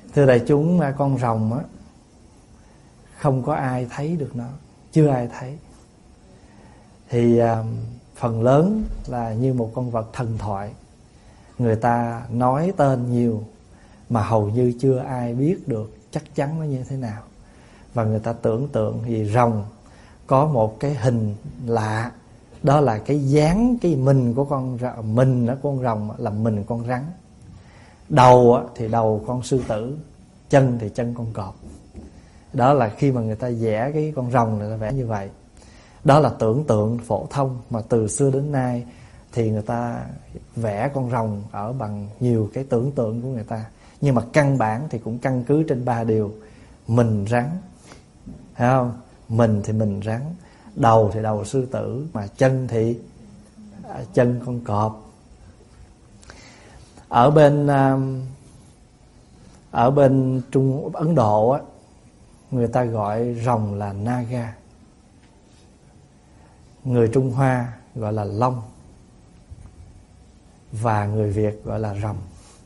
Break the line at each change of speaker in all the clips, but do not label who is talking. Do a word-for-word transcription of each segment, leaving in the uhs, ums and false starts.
Thưa đại chúng, con rồng á, không có ai thấy được nó, chưa ai thấy. Thì à, phần lớn là như một con vật thần thoại. Người ta nói tên nhiều mà hầu như chưa ai biết được chắc chắn nó như thế nào. Và người ta tưởng tượng vì rồng có một cái hình lạ, đó là cái dáng, cái mình của con rồng, mình của con rồng là mình con rắn. Đầu thì đầu con sư tử, chân thì chân con cọp. Đó là khi mà người ta vẽ cái con rồng, người ta vẽ như vậy. Đó là tưởng tượng phổ thông mà từ xưa đến nay thì người ta vẽ con rồng ở bằng nhiều cái tưởng tượng của người ta. Nhưng mà căn bản thì cũng căn cứ trên ba điều: mình rắn, thấy không? Mình thì mình rắn, đầu thì đầu sư tử, mà chân thì chân con cọp. Ở bên ở bên Trung Ấn Độ á, người ta gọi rồng là Naga. Người Trung Hoa gọi là long, và người Việt gọi là rồng.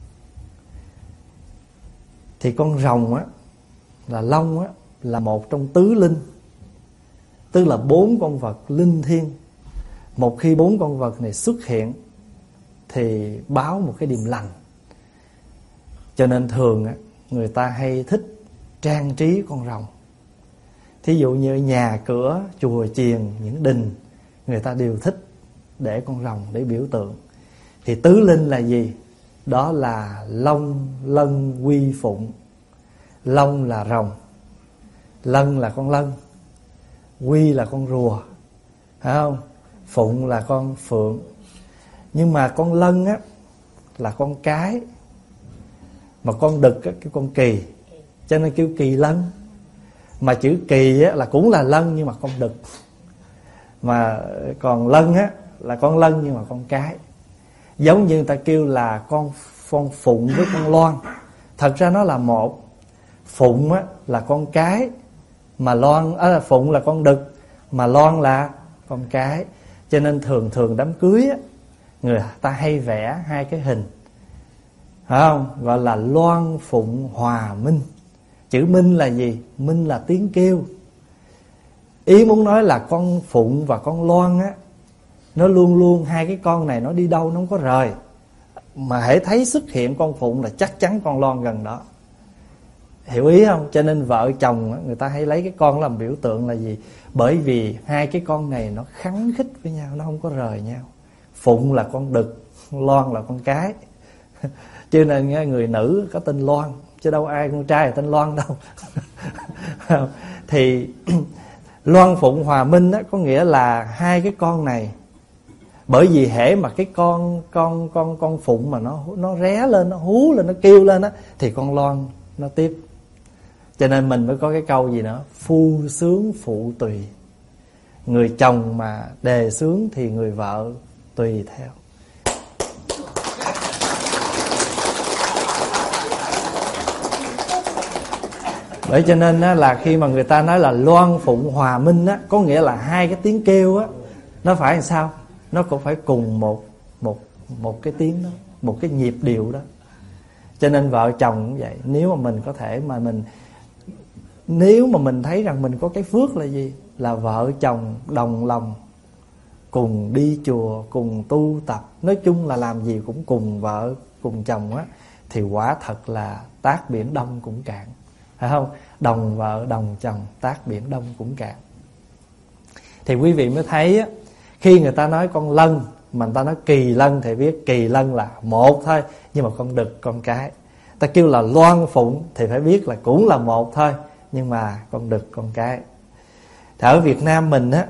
Thì con rồng á, là long á, là một trong tứ linh, tức là bốn con vật linh thiêng. Một khi bốn con vật này xuất hiện thì báo một cái điềm lành. Cho nên thường á, người ta hay thích trang trí con rồng. Thí dụ như nhà cửa, chùa chiền, những đình, người ta đều thích để con rồng để biểu tượng. Thì tứ linh là gì? Đó là long, lân, quy, phụng. Long là rồng, lân là con lân, quy là con rùa, phải không? Phụng là con phượng. Nhưng mà con lân á là con cái, mà con đực á, cái con kỳ, cho nên kêu kỳ lân. Mà chữ kỳ á là cũng là lân nhưng mà con đực. Mà còn lân á là con lân nhưng mà con cái. Giống như người ta kêu là con con phụng với con loan, thật ra nó là một. Phụng á là con cái, mà loan à, phụng là con đực, mà loan là con cái. Cho nên thường thường đám cưới á, người ta hay vẽ hai cái hình, phải không? Gọi là loan phụng hòa minh. Chữ minh là gì? Minh là tiếng kêu. Ý muốn nói là con phụng và con loan á, nó luôn luôn, hai cái con này nó đi đâu nó không có rời. Mà hễ thấy xuất hiện con phụng là chắc chắn con loan gần đó. Hiểu ý không? Cho nên vợ chồng á, người ta hay lấy cái con làm biểu tượng là gì? Bởi vì hai cái con này nó khắng khích với nhau, nó không có rời nhau. Phụng là con đực, loan là con cái. Cho nên người nữ có tên Loan, chứ đâu ai con trai là tên Loan đâu. Thì loan phụng hòa minh á, có nghĩa là hai cái con này. Bởi vì hễ mà cái con con con con phụng mà nó nó ré lên, nó hú lên, nó kêu lên á, thì con loan nó tiếp. Cho nên mình mới có cái câu gì nữa: phu sướng phụ tùy. Người chồng mà đề xướng thì người vợ tùy theo. Bởi cho nên á, là khi mà người ta nói là loan phụng hòa minh á, có nghĩa là hai cái tiếng kêu á, nó phải làm sao? Nó cũng phải cùng một một một cái tiếng đó, một cái nhịp điệu đó. Cho nên vợ chồng cũng vậy. Nếu mà mình có thể mà mình Nếu mà mình thấy rằng mình có cái phước là gì? Là vợ chồng đồng lòng, cùng đi chùa, cùng tu tập, nói chung là làm gì cũng cùng vợ, cùng chồng á, thì quả thật là tát biển đông cũng cạn, phải không? Đồng vợ, đồng chồng, tát biển đông cũng cạn. Thì quý vị mới thấy á, khi người ta nói con lân mà người ta nói kỳ lân thì biết kỳ lân là một thôi, nhưng mà con đực con cái. Ta kêu là loan phụng thì phải biết là cũng là một thôi, nhưng mà con đực con cái. Thì ở Việt Nam mình á,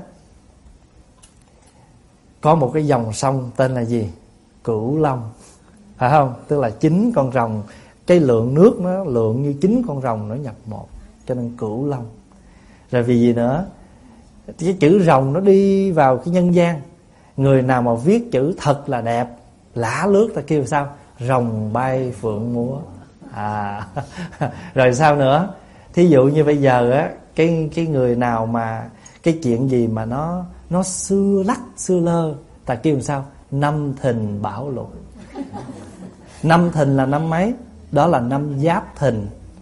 có một cái dòng sông tên là gì? Cửu Long, phải không? Tức là chín con rồng, cái lượng nước nó lượng như chín con rồng nó nhập một, cho nên Cửu Long. Rồi vì gì nữa? Cái chữ rồng nó đi vào cái nhân gian. Người nào mà viết chữ thật là đẹp, lả lướt, ta kêu sao? Rồng bay phượng múa. À, rồi sao nữa? Thí dụ như bây giờ á, cái cái người nào mà cái chuyện gì mà nó nó xưa lắc xưa lơ, ta kêu sao? Năm thìn bảo lục. Năm thìn là năm mấy? Đó là năm Giáp Thìn,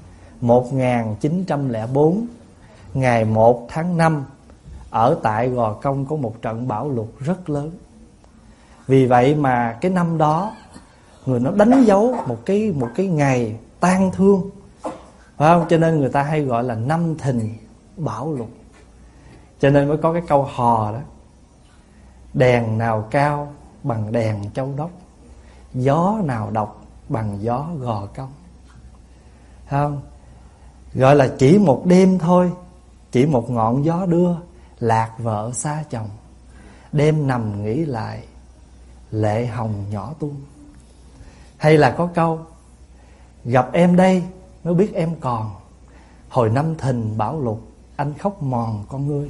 một nghìn chín trăm lẻ bốn, ngày một tháng năm, ở tại Gò Công có một trận bão lụt rất lớn. Vì vậy mà cái năm đó người nó đánh dấu một cái một cái ngày tang thương, phải không? Cho nên người ta hay gọi là năm thìn bão lụt. Cho nên mới có cái câu hò đó: đèn nào cao bằng đèn Châu Đốc, gió nào độc bằng gió Gò Công. Phải không? Gọi là chỉ một đêm thôi, chỉ một ngọn gió đưa, lạc vợ xa chồng, đêm nằm nghĩ lại, lệ hồng nhỏ tuôn. Hay là có câu: gặp em đây mới biết em còn, hồi năm thìn bão lụt, anh khóc mòn con ngươi.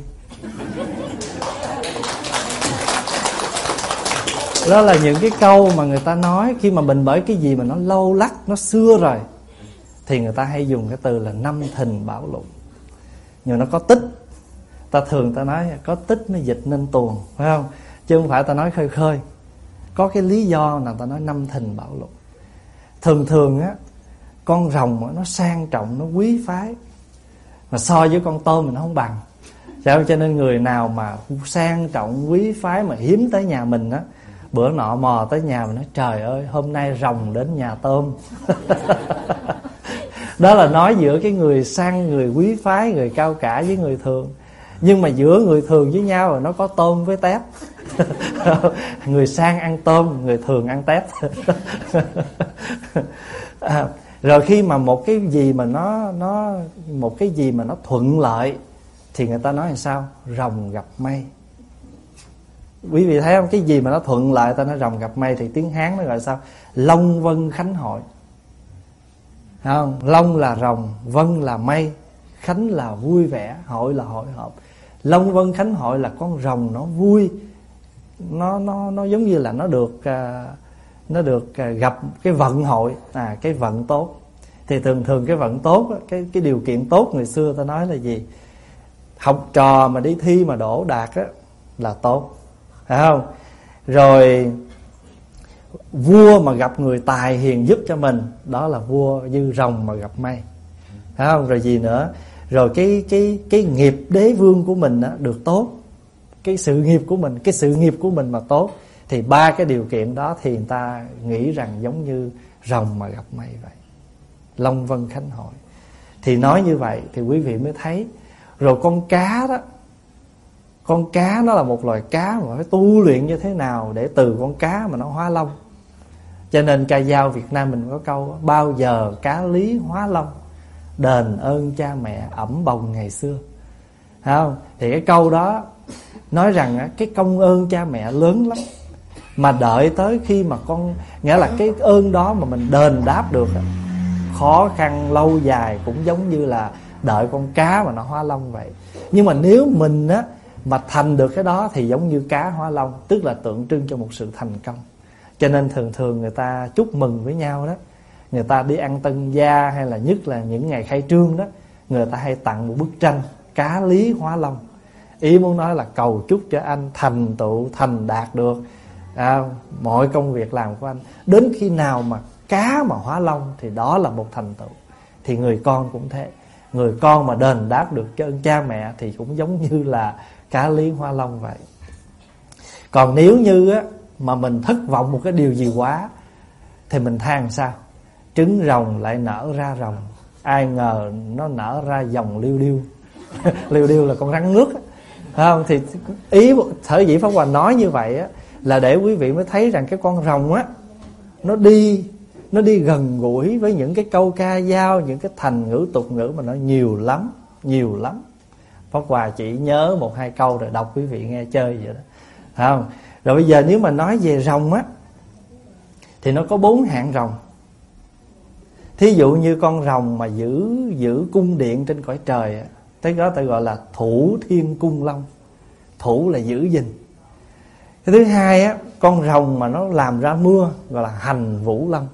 Đó là những cái câu mà người ta nói khi mà mình bởi cái gì mà nó lâu lắc, nó xưa rồi, thì người ta hay dùng cái từ là năm thìn bão lụt. Nhưng nó có tích, ta thường ta nói có tích mới dịch nên tuồng, phải không? Chứ không phải ta nói khơi khơi. Có cái lý do nào ta nói năm thìn bão lụt. Thường thường á, con rồng á, nó sang trọng, nó quý phái, mà so với con tôm mình nó không bằng. Cho nên người nào mà sang trọng, quý phái mà hiếm tới nhà mình á, bữa nọ mò tới nhà mình nói: trời ơi, hôm nay rồng đến nhà tôm. Đó là nói giữa cái người sang, người quý phái, người cao cả với người thường. Nhưng mà giữa người thường với nhau rồi nó có tôm với tép. Người sang ăn tôm, người thường ăn tép. À, rồi khi mà một cái gì mà nó nó một cái gì mà nó thuận lợi thì người ta nói làm sao? Rồng gặp mây. Quý vị thấy không? Cái gì mà nó thuận lợi ta nói rồng gặp mây, thì tiếng Hán nó gọi sao? Long vân khánh hội. Không? Long là rồng, vân là mây, khánh là vui vẻ, hội là hội họp. Long vân khánh hội là con rồng nó vui, nó nó nó giống như là nó được uh, nó được uh, gặp cái vận hội, à cái vận tốt. Thì thường thường cái vận tốt, cái cái điều kiện tốt người xưa ta nói là gì? Học trò mà đi thi mà đỗ đạt á là tốt, phải không? Rồi vua mà gặp người tài hiền giúp cho mình, đó là vua như rồng mà gặp mây, phải không? Rồi gì nữa? Rồi cái cái cái nghiệp đế vương của mình á được tốt, cái sự nghiệp của mình, cái sự nghiệp của mình mà tốt, thì ba cái điều kiện đó thì người ta nghĩ rằng giống như rồng mà gặp mây vậy. Long vân khánh hội. Thì nói như vậy thì quý vị mới thấy. Rồi con cá đó, con cá nó là một loài cá mà phải tu luyện như thế nào để từ con cá mà nó hóa long. Cho nên ca dao Việt Nam mình có câu: bao giờ cá lý hóa long, đền ơn cha mẹ ẵm bồng ngày xưa. Thấy không? Thì cái câu đó nói rằng cái công ơn cha mẹ lớn lắm, mà đợi tới khi mà con, nghĩa là cái ơn đó mà mình đền đáp được, khó khăn lâu dài cũng giống như là đợi con cá mà nó hóa long vậy. Nhưng mà nếu mình á mà thành được cái đó thì giống như cá hóa long, tức là tượng trưng cho một sự thành công. Cho nên thường thường người ta chúc mừng với nhau đó, người ta đi ăn tân gia hay là nhất là những ngày khai trương đó, người ta hay tặng một bức tranh cá lý hóa long. Ý muốn nói là cầu chúc cho anh thành tựu, thành đạt được à, mọi công việc làm của anh. Đến khi nào mà cá mà hóa long thì đó là một thành tựu. Thì người con cũng thế, người con mà đền đáp được cho ơn cha mẹ thì cũng giống như là cá lý hóa long vậy. Còn nếu như á, mà mình thất vọng một cái điều gì quá thì mình than sao? Trứng rồng lại nở ra rồng, ai ngờ nó nở ra dòng liêu điêu. Liêu điêu là con rắn nước, phải không? Thì ý sở dĩ Pháp Hòa nói như vậy á, là để quý vị mới thấy rằng cái con rồng á, nó đi nó đi gần gũi với những cái câu ca dao, những cái thành ngữ tục ngữ mà nó nhiều lắm, nhiều lắm. Pháp Hòa chỉ nhớ một hai câu rồi đọc quý vị nghe chơi vậy đó, phải không? Rồi bây giờ nếu mà nói về rồng á, thì nó có bốn hạng rồng. Thí dụ như con rồng mà giữ giữ cung điện trên cõi trời á, cái đó ta gọi là thủ thiên cung long. Thủ là giữ gìn. Cái thứ hai á, con rồng mà nó làm ra mưa gọi là hành vũ long.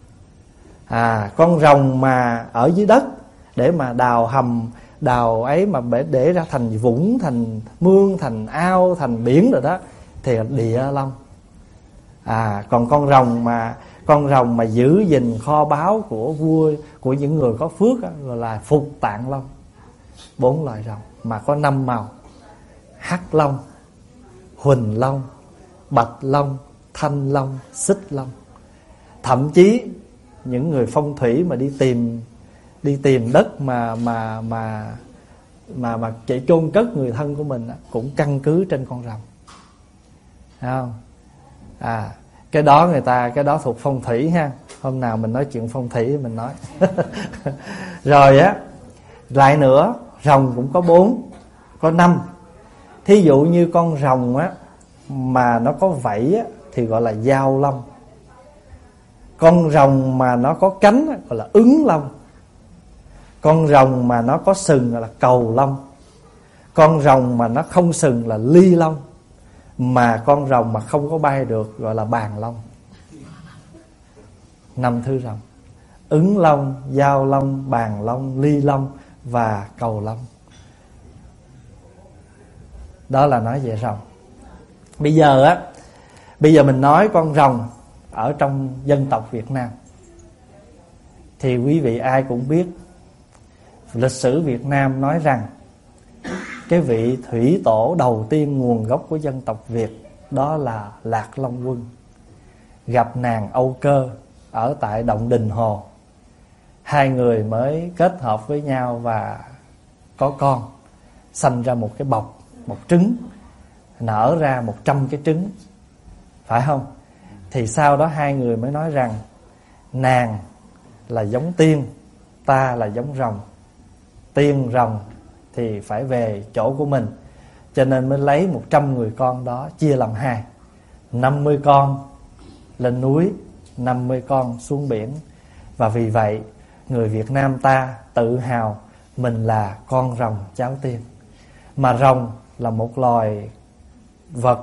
À, con rồng mà ở dưới đất để mà đào hầm, đào ấy mà để ra thành vũng, thành mương, thành ao, thành biển rồi đó thì là địa long. À, còn con rồng mà Con rồng mà giữ gìn kho báu của vua, của những người có phước đó, gọi là Phục Tạng Long. Bốn loài rồng mà có năm màu: hắc long, huỳnh long, bạch long, thanh long, xích long. Thậm chí những người phong thủy mà đi tìm đi tìm đất mà mà mà mà mà chạy chôn cất người thân của mình cũng căn cứ trên con rồng. Thấy không? À, cái đó người ta cái đó thuộc phong thủy ha. Hôm nào mình nói chuyện phong thủy mình nói. Rồi á, lại nữa, rồng cũng có bốn, có năm. Thí dụ như con rồng á mà nó có vảy á, thì gọi là giao long. Con rồng mà nó có cánh á, gọi là ứng long. Con rồng mà nó có sừng gọi là cầu long. Con rồng mà nó không sừng là ly long. Mà con rồng mà không có bay được gọi là bàn long. Năm thứ rồng: ứng long, giao long, bàn long, ly long và cầu long. Đó là nói về rồng. Bây giờ á, bây giờ mình nói con rồng ở trong dân tộc Việt Nam thì quý vị ai cũng biết, lịch sử Việt Nam nói rằng cái vị thủy tổ đầu tiên nguồn gốc của dân tộc Việt đó là Lạc Long Quân, gặp nàng Âu Cơ ở tại động Đình Hồ. Hai người mới kết hợp với nhau và có con, sanh ra một cái bọc, một trứng, nở ra một trăm cái trứng, phải không? Thì sau đó hai người mới nói rằng nàng là giống tiên, ta là giống rồng. Tiên rồng thì phải về chỗ của mình, cho nên mới lấy một trăm người con đó chia làm hai. Năm mươi con lên núi, năm mươi con xuống biển. Và vì vậy người Việt Nam ta tự hào mình là con rồng cháu tiên. Mà rồng là một loài vật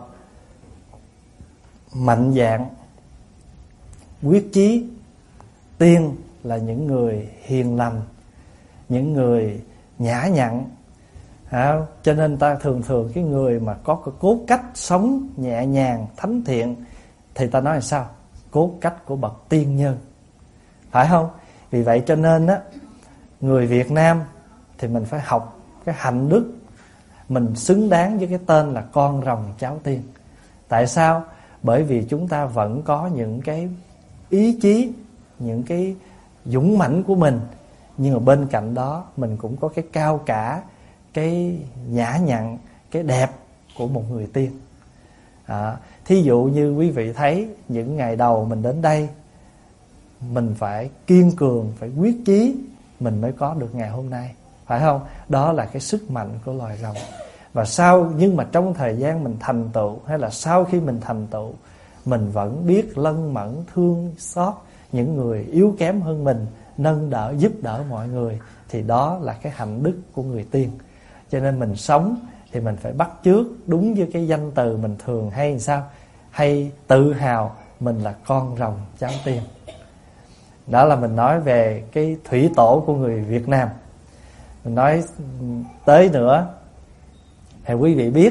mạnh dạn, quyết chí. Tiên là những người hiền lành, những người nhã nhặn. À, cho nên ta thường thường cái người mà có cái cốt cách sống nhẹ nhàng, thánh thiện thì ta nói là sao? Cốt cách của bậc tiên nhân, phải không? Vì vậy cho nên á, người Việt Nam thì mình phải học cái hạnh đức, mình xứng đáng với cái tên là con rồng cháu tiên. Tại sao? Bởi vì chúng ta vẫn có những cái ý chí, những cái dũng mãnh của mình, nhưng mà bên cạnh đó mình cũng có cái cao cả, cái nhã nhặn, cái đẹp của một người tiên. À, thí dụ như quý vị thấy những ngày đầu mình đến đây, mình phải kiên cường, phải quyết chí, mình mới có được ngày hôm nay, phải không? Đó là cái sức mạnh của loài rồng. Và sau, nhưng mà trong thời gian mình thành tựu, hay là sau khi mình thành tựu, mình vẫn biết lân mẫn thương xót những người yếu kém hơn mình, nâng đỡ, giúp đỡ mọi người. Thì đó là cái hạnh đức của người tiên. Cho nên mình sống thì mình phải bắt chước đúng với cái danh từ mình thường hay làm sao? Hay tự hào mình là con rồng cháu tiên. Đó là mình nói về cái thủy tổ của người Việt Nam. Mình nói tới nữa thì quý vị biết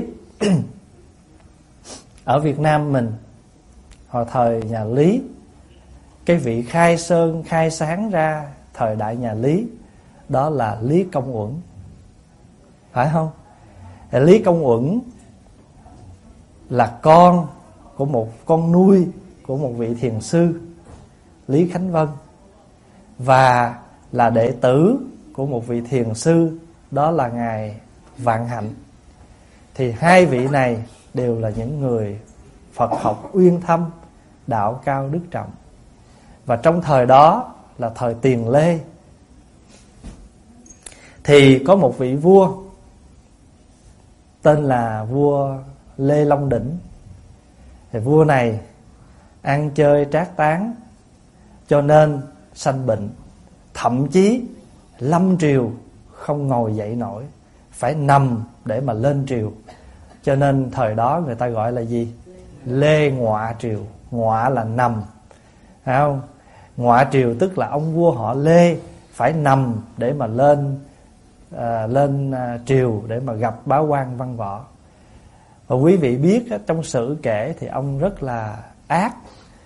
ở Việt Nam mình hồi thời nhà Lý, cái vị khai sơn khai sáng ra thời đại nhà Lý đó là Lý Công Uẩn, phải không? Thì Lý Công Uẩn là con của một con nuôi của một vị thiền sư Lý Khánh Vân, và là đệ tử của một vị thiền sư đó là ngài Vạn Hạnh. Thì hai vị này đều là những người Phật học uyên thâm, đạo cao đức trọng. Và trong thời đó là thời Tiền Lê, thì có một vị vua tên là vua Lê Long Đỉnh. Thì vua này ăn chơi trác tán, cho nên sanh bệnh, thậm chí lâm triều không ngồi dậy nổi, phải nằm để mà lên triều. Cho nên thời đó người ta gọi là gì? Lê Ngọa Triều. Ngọa là nằm, phải không? Ngọa Triều tức là ông vua họ Lê phải nằm để mà lên à, lên à, triều để mà gặp bá quan văn võ. Và quý vị biết trong sử kể thì ông rất là ác.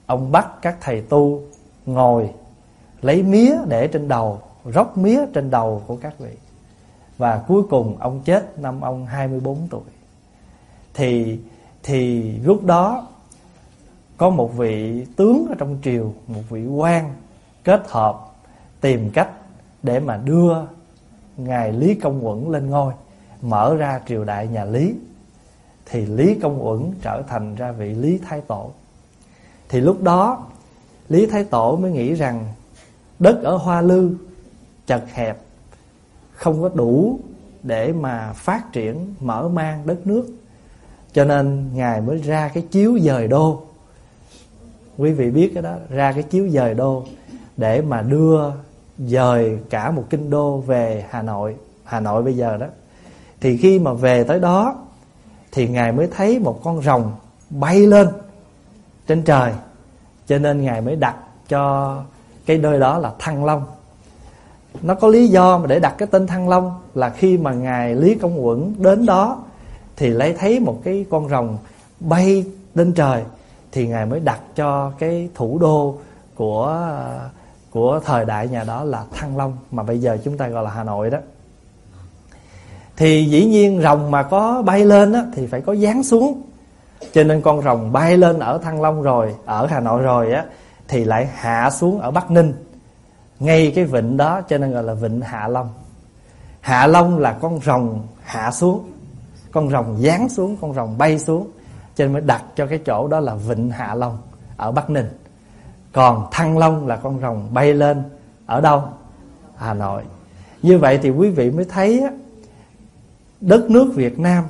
ông bắt các thầy tu ngồi lấy mía để trên đầu, róc mía trên đầu của các vị. Và cuối cùng ông chết năm ông hai mươi bốn tuổi. Thì thì lúc đó có một vị tướng ở trong triều, một vị quan kết hợp tìm cách để mà đưa ngài Lý Công Uẩn lên ngôi, mở ra triều đại nhà Lý. Thì Lý Công Uẩn trở thành ra vị Lý Thái Tổ. Thì lúc đó Lý Thái Tổ mới nghĩ rằng đất ở Hoa Lư chật hẹp, không có đủ để mà phát triển mở mang đất nước, cho nên ngài mới ra cái chiếu dời đô. Quý vị biết cái đó, ra cái chiếu dời đô để mà đưa dời cả một kinh đô về Hà Nội. Hà Nội bây giờ đó. Thì khi mà về tới đó thì ngài mới thấy một con rồng bay lên trên trời, cho nên ngài mới đặt cho cái nơi đó là Thăng Long. Nó có lý do mà để đặt cái tên Thăng Long là khi mà ngài Lý Công Uẩn đến đó thì lấy thấy một cái con rồng bay lên trời, thì ngài mới đặt cho cái thủ đô của của thời đại nhà đó là Thăng Long, mà bây giờ chúng ta gọi là Hà Nội đó. Thì dĩ nhiên rồng mà có bay lên á, thì phải có giáng xuống. Cho nên con rồng bay lên ở Thăng Long rồi, ở Hà Nội rồi á, thì lại hạ xuống ở Bắc Ninh, ngay cái vịnh đó, cho nên gọi là vịnh Hạ Long. Hạ Long là con rồng hạ xuống, con rồng giáng xuống, con rồng bay xuống, cho nên mới đặt cho cái chỗ đó là vịnh Hạ Long ở Bắc Ninh. Còn Thăng Long là con rồng bay lên ở đâu? Hà Nội. Như vậy thì quý vị mới thấy á, đất nước Việt Nam,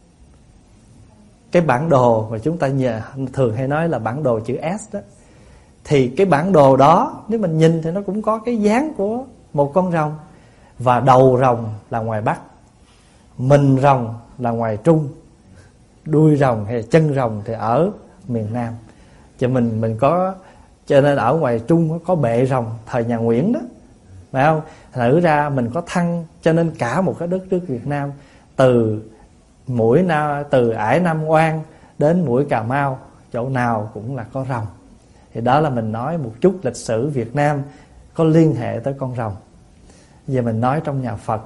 cái bản đồ mà chúng ta nhờ, thường hay nói là bản đồ chữ S đó, thì cái bản đồ đó nếu mình nhìn thì nó cũng có cái dáng của một con rồng. Và đầu rồng là ngoài Bắc, mình rồng là ngoài Trung, đuôi rồng hay chân rồng thì ở miền Nam. Cho mình mình có, cho nên ở ngoài Trung có bệ rồng thời nhà Nguyễn đó, phải không? Thử ra mình có thăng, cho nên cả một cái đất nước Việt Nam, từ mũi na, từ ải Nam Oan đến mũi Cà Mau, chỗ nào cũng là có rồng. Thì đó là mình nói một chút lịch sử Việt Nam có liên hệ tới con rồng. Giờ mình nói trong nhà Phật.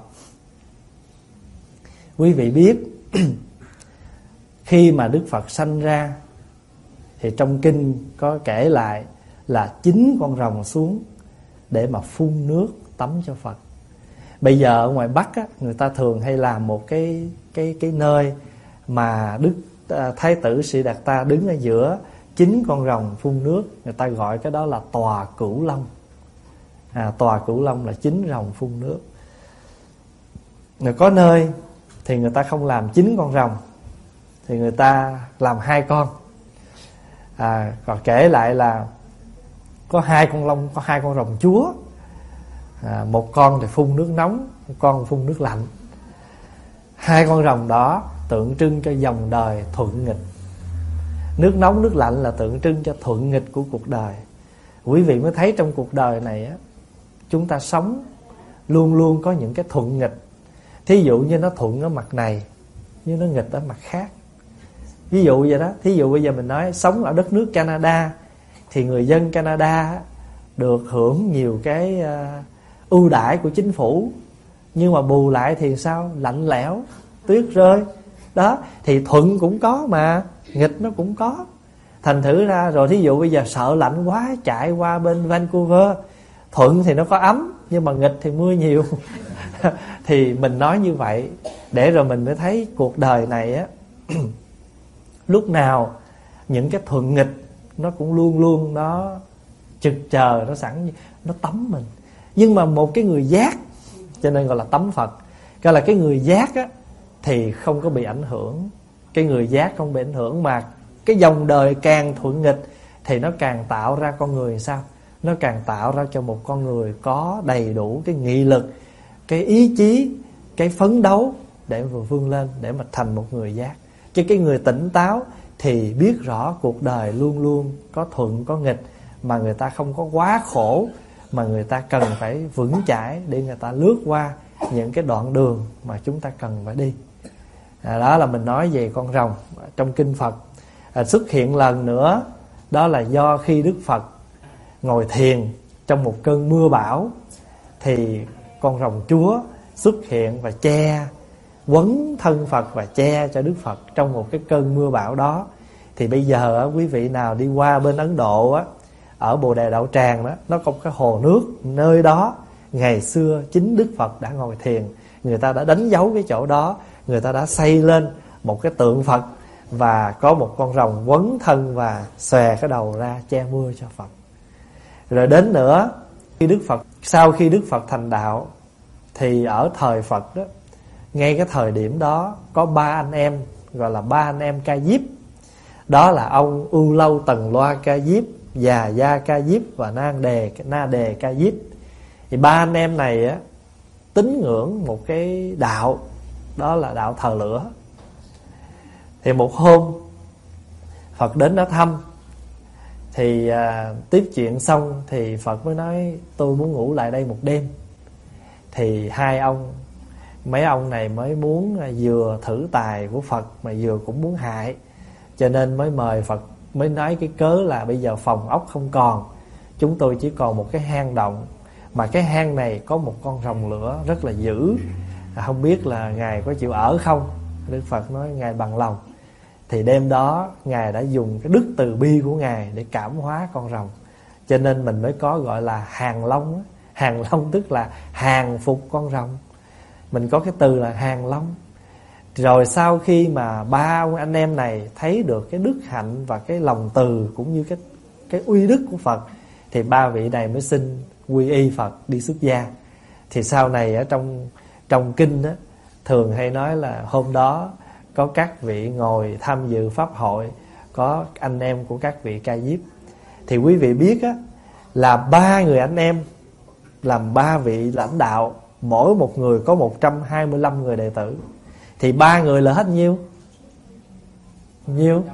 Quý vị biết khi mà Đức Phật sanh ra thì trong kinh có kể lại là chín con rồng xuống để mà phun nước tắm cho Phật. Bây giờ ở ngoài Bắc á, người ta thường hay làm một cái cái cái nơi mà Đức Thái tử Sĩ Đạt Ta đứng ở giữa chín con rồng phun nước, người ta gọi cái đó là tòa Cửu Long. À, tòa Cửu Long là chín rồng phun nước. Người có nơi thì người ta không làm chín con rồng, thì người ta làm hai con. À, còn kể lại là có hai con long, có hai con rồng chúa. À, một con thì phun nước nóng, một con phun nước lạnh. Hai con rồng đó tượng trưng cho dòng đời thuận nghịch. Nước nóng, nước lạnh là tượng trưng cho thuận nghịch của cuộc đời. Quý vị mới thấy trong cuộc đời này á, chúng ta sống luôn luôn có những cái thuận nghịch. Thí dụ như nó thuận ở mặt này, nhưng nó nghịch ở mặt khác. Ví dụ vậy đó. Thí dụ bây giờ mình nói sống ở đất nước Canada, thì người dân Canada được hưởng nhiều cái uh, ưu đãi của chính phủ, nhưng mà bù lại thì sao? Lạnh lẽo, tuyết rơi. Đó, thì thuận cũng có mà nghịch nó cũng có. Thành thử ra rồi, thí dụ bây giờ sợ lạnh quá chạy qua bên Vancouver, thuận thì nó có ấm, nhưng mà nghịch thì mưa nhiều. Thì mình nói như vậy để rồi mình mới thấy cuộc đời này á, lúc nào những cái thuận nghịch nó cũng luôn luôn nó trực chờ, nó sẵn, nó tắm mình. Nhưng mà một cái người giác, cho nên gọi là tắm Phật, gọi là cái người giác á, thì không có bị ảnh hưởng. Cái người giác không bị ảnh hưởng, mà cái dòng đời càng thuận nghịch thì nó càng tạo ra con người sao? Nó càng tạo ra cho một con người có đầy đủ cái nghị lực, cái ý chí, cái phấn đấu để vừa vươn lên, để mà thành một người giác. Chứ cái người tỉnh táo thì biết rõ cuộc đời luôn luôn có thuận có nghịch, mà người ta không có quá khổ, mà người ta cần phải vững chãi để người ta lướt qua những cái đoạn đường mà chúng ta cần phải đi. À, đó là mình nói về con rồng trong kinh Phật. À, xuất hiện lần nữa Đó là do khi Đức Phật ngồi thiền trong một cơn mưa bão, thì con rồng Chúa xuất hiện và che, quấn thân Phật và che cho Đức Phật trong một cái cơn mưa bão đó. Thì bây giờ quý vị nào đi qua bên Ấn Độ á, ở Bồ Đề Đạo Tràng đó, nó có một cái hồ nước, nơi đó ngày xưa chính Đức Phật đã ngồi thiền. Người ta đã đánh dấu cái chỗ đó, người ta đã xây lên một cái tượng Phật và có một con rồng quấn thân và xòe cái đầu ra che mưa cho Phật. Rồi đến nữa, khi Đức Phật sau khi Đức Phật thành đạo, thì ở thời Phật đó, ngay cái thời điểm đó có ba anh em, gọi là ba anh em Ca Diếp. Đó là ông Ưu Lâu Tần Loa Ca Diếp, Già Gia Ca Diếp và Na Đề Na Đề Ca Diếp. Thì ba anh em này á, tín ngưỡng một cái đạo, đó là đạo thờ lửa. Thì một hôm Phật đến đó thăm, thì à, tiếp chuyện xong thì Phật mới nói tôi muốn ngủ lại đây một đêm. Thì hai ông, mấy ông này mới muốn vừa thử tài của Phật mà vừa cũng muốn hại, cho nên mới mời Phật, mới nói cái cớ là bây giờ phòng ốc không còn, chúng tôi chỉ còn một cái hang động, mà cái hang này có một con rồng lửa rất là dữ, không biết là Ngài có chịu ở không. Đức Phật nói Ngài bằng lòng. Thì đêm đó Ngài đã dùng cái đức từ bi của Ngài để cảm hóa con rồng. Cho nên mình mới có gọi là hàng long. Hàng long tức là hàng phục con rồng. Mình có cái từ là hàng long. Rồi sau khi mà ba ông anh em này thấy được cái đức hạnh và cái lòng từ cũng như cái cái uy đức của Phật, thì ba vị này mới xin quy y Phật, đi xuất gia. Thì sau này ở trong trong kinh á, thường hay nói là hôm đó có các vị ngồi tham dự pháp hội, có anh em của các vị Ca Diếp. Thì quý vị biết á, là ba người anh em làm ba vị lãnh đạo, mỗi một người có một trăm hai mươi lăm người đệ tử. Thì ba người là hết nhiêu? Nhiêu?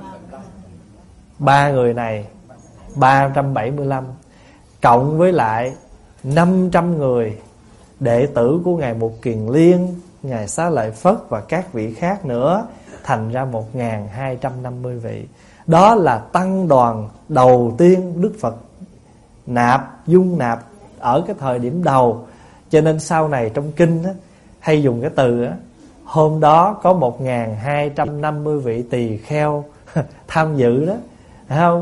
Ba người này ba trăm bảy mươi lăm, cộng với lại năm trăm người đệ tử của Ngài Mục Kiền Liên, Ngài Xá Lợi Phất và các vị khác nữa, thành ra một nghìn hai trăm năm mươi vị. Đó là tăng đoàn đầu tiên Đức Phật nạp, dung nạp ở cái thời điểm đầu. Cho nên sau này trong kinh á, hay dùng cái từ á, hôm đó có một nghìn hai trăm năm mươi vị tỳ kheo tham dự đó, phải không?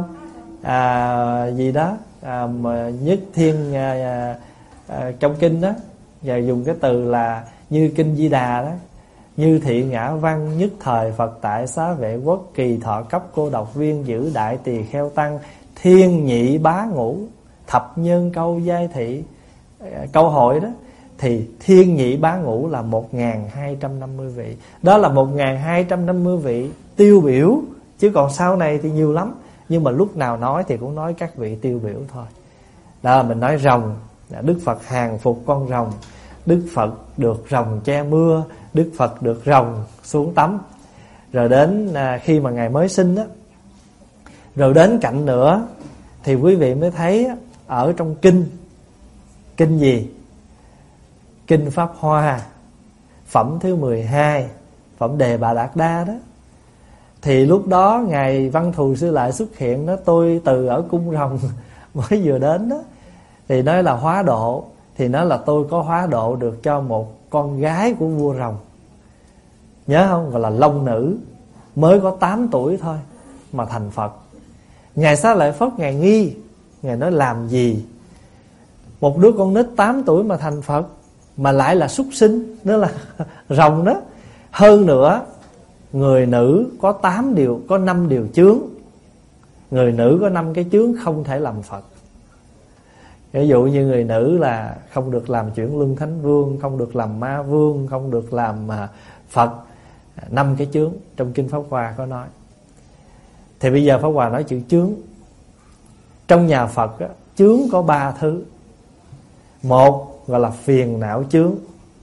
À, gì đó à, mà nhất thiên à, à, à, trong kinh đó, và dùng cái từ là như kinh Di Đà đó, như thị ngã văn nhất thời Phật tại xá vệ quốc, kỳ thọ cấp cô độc viên giữ đại tỳ kheo tăng, thiên nhị bá ngũ thập nhân câu giai thị, câu hội đó. Thì thiên nhị bá ngũ là một nghìn hai trăm năm mươi vị. Đó là một nghìn hai trăm năm mươi vị tiêu biểu. Chứ còn sau này thì nhiều lắm, nhưng mà lúc nào nói thì cũng nói các vị tiêu biểu thôi. Đó là mình nói rồng, Đức Phật hàng phục con rồng, Đức Phật được rồng che mưa, Đức Phật được rồng xuống tắm. Rồi đến à, khi mà Ngài mới sinh á, rồi đến cạnh nữa thì quý vị mới thấy á, ở trong kinh, kinh gì? Kinh Pháp Hoa, phẩm thứ mười hai, phẩm Đề Bà Đạt Đa đó. Thì lúc đó Ngài Văn Thù Sư Lợi xuất hiện đó, tôi từ ở cung rồng mới vừa đến đó. Thì nói là hóa độ, thì nói là tôi có hóa độ được cho một con gái của vua rồng, nhớ không? Gọi là Long Nữ, mới có tám tuổi thôi mà thành Phật. Ngài Xá Lợi Phất Ngài nghi, Ngài nói làm gì một đứa con nít tám tuổi mà thành Phật, mà lại là súc sinh, đó là rồng đó. Hơn nữa, người nữ có tám điều, có năm điều chướng. Người nữ có năm cái chướng không thể làm Phật. Ví dụ như người nữ là không được làm chuyển luân thánh vương, không được làm ma vương, không được làm Phật. Năm cái chướng trong kinh Pháp Hoa có nói. Thì bây giờ Pháp Hoa nói chữ chướng. Trong nhà Phật á, chướng có ba thứ. Một gọi là phiền não chướng,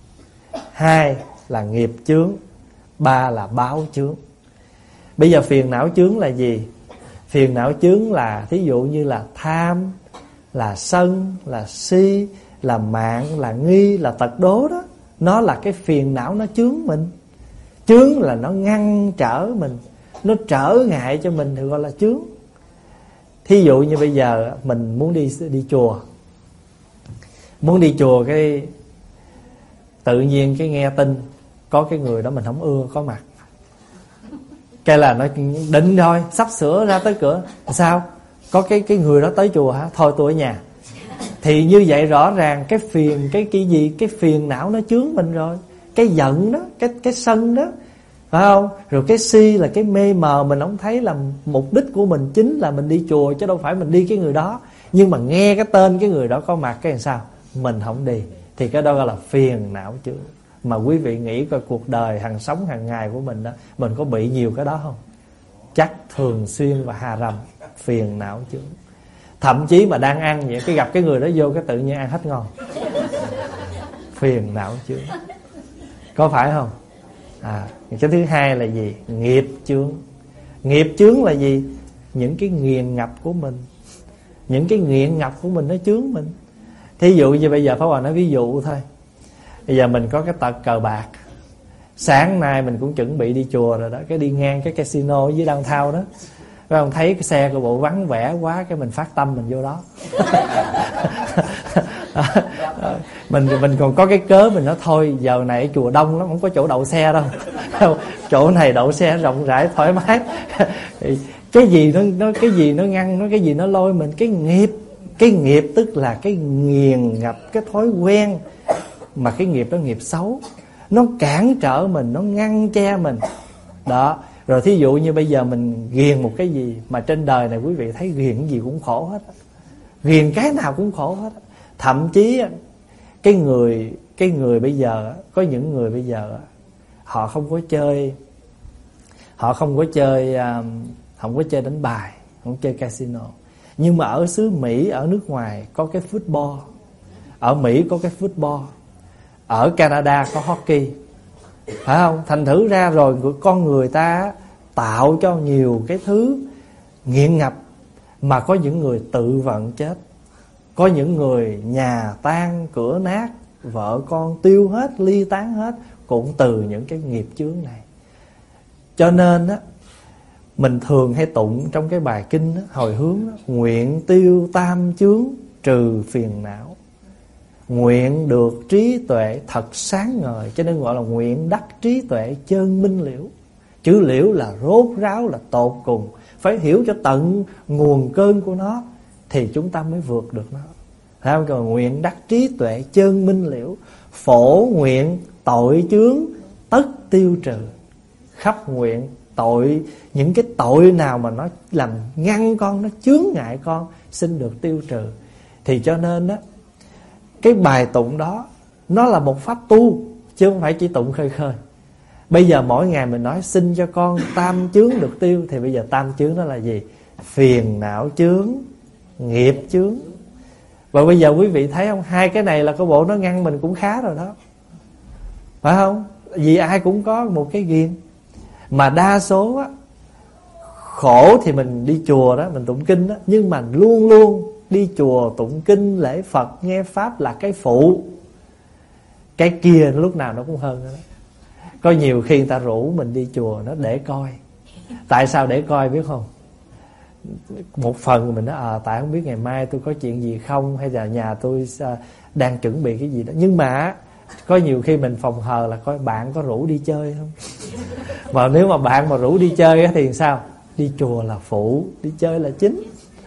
hai là nghiệp chướng, ba là báo chướng. Bây giờ phiền não chướng là gì? Phiền não chướng là thí dụ như là tham, là sân, là si, là mạng, là nghi, là tật đố đó. Nó là cái phiền não nó chướng mình. Chướng là nó ngăn trở mình, nó trở ngại cho mình thì gọi là chướng. Thí dụ như bây giờ mình muốn đi đi chùa, muốn đi chùa cái tự nhiên cái nghe tin có cái người đó mình không ưa có mặt, cái là nó định thôi, sắp sửa ra tới cửa, sao có cái cái người đó tới chùa hả, thôi tôi ở nhà. Thì như vậy rõ ràng cái phiền, cái cái gì, cái phiền não nó chướng mình rồi, cái giận đó, cái cái sân đó, phải không? Rồi cái si là cái mê mờ, mình không thấy là mục đích của mình chính là mình đi chùa chứ đâu phải mình đi cái người đó. Nhưng mà nghe cái tên cái người đó có mặt cái làm sao mình không đi, thì cái đó gọi là phiền não chướng. Mà quý vị nghĩ coi cuộc đời hàng sống hàng ngày của mình đó, mình có bị nhiều cái đó không? Chắc thường xuyên và hà rầm phiền não chướng. Thậm chí mà đang ăn vậy, cái gặp cái người đó vô cái tự nhiên ăn hết ngon, phiền não chướng, có phải không? À, cái thứ hai là gì? Nghiệp chướng. Nghiệp chướng là gì? Những cái nghiền ngập của mình, những cái nghiện ngập của mình nó chướng mình. Thí dụ như bây giờ Pháp Hòa nói ví dụ thôi. Bây giờ mình có cái tật cờ bạc, sáng nay mình cũng chuẩn bị đi chùa rồi đó, cái đi ngang cái casino dưới downtown đó, các ông thấy cái xe của bộ vắng vẻ quá, cái mình phát tâm mình vô đó. mình mình còn có cái cớ mình nói thôi giờ này chùa đông lắm, không có chỗ đậu xe đâu, chỗ này đậu xe rộng rãi thoải mái. Cái gì nó nó cái gì nó ngăn nó, cái gì nó lôi mình? Cái nghiệp. Cái nghiệp tức là cái nghiền ngập, cái thói quen, mà cái nghiệp đó nghiệp xấu, nó cản trở mình, nó ngăn che mình đó. Rồi thí dụ như bây giờ mình ghiền một cái gì, mà trên đời này quý vị thấy ghiền cái gì cũng khổ hết, ghiền cái nào cũng khổ hết. Thậm chí cái người cái người bây giờ, có những người bây giờ họ không có chơi, họ không có chơi không có chơi đánh bài, không chơi casino, nhưng mà ở xứ Mỹ, ở nước ngoài có cái football, ở Mỹ có cái football, ở Canada có hockey, phải không? Thành thử ra rồi con người ta tạo cho nhiều cái thứ nghiện ngập, mà có những người tự vận chết, có những người nhà tan cửa nát, vợ con tiêu hết, ly tán hết, cũng từ những cái nghiệp chướng này. Cho nên á, mình thường hay tụng trong cái bài kinh á, hồi hướng á, nguyện tiêu tam chướng trừ phiền não, nguyện được trí tuệ thật sáng ngời, cho nên gọi là nguyện đắc trí tuệ chân minh liễu. Chữ liễu là rốt ráo, là tột cùng, phải hiểu cho tận nguồn cơn của nó thì chúng ta mới vượt được nó. Thấy không? Còn nguyện đắc trí tuệ chân minh liễu, phổ nguyện tội chướng tất tiêu trừ. Khắp nguyện tội, những cái tội nào mà nó làm ngăn con, nó chướng ngại con, xin được tiêu trừ. Thì cho nên đó, cái bài tụng đó nó là một pháp tu, chứ không phải chỉ tụng khơi khơi. Bây giờ mỗi ngày mình nói xin cho con tam chướng được tiêu, thì bây giờ tam chướng đó là gì? Phiền não chướng, nghiệp chướng. Và bây giờ quý vị thấy không, hai cái này là cái bộ nó ngăn mình cũng khá rồi đó, phải không? Vì ai cũng có một cái ghiền. Mà đa số á, khổ thì mình đi chùa đó, mình tụng kinh đó, nhưng mà luôn luôn đi chùa tụng kinh lễ Phật nghe pháp là cái phụ, cái kia lúc nào nó cũng hơn đó. Có nhiều khi người ta rủ mình đi chùa nó để coi. Tại sao để coi biết không? Một phần mình nói à, tại không biết ngày mai tôi có chuyện gì không, hay là nhà tôi đang chuẩn bị cái gì đó. Nhưng mà có nhiều khi mình phòng hờ là coi bạn có rủ đi chơi không. Mà nếu mà bạn mà rủ đi chơi thì sao? Đi chùa là phụ, đi chơi là chính.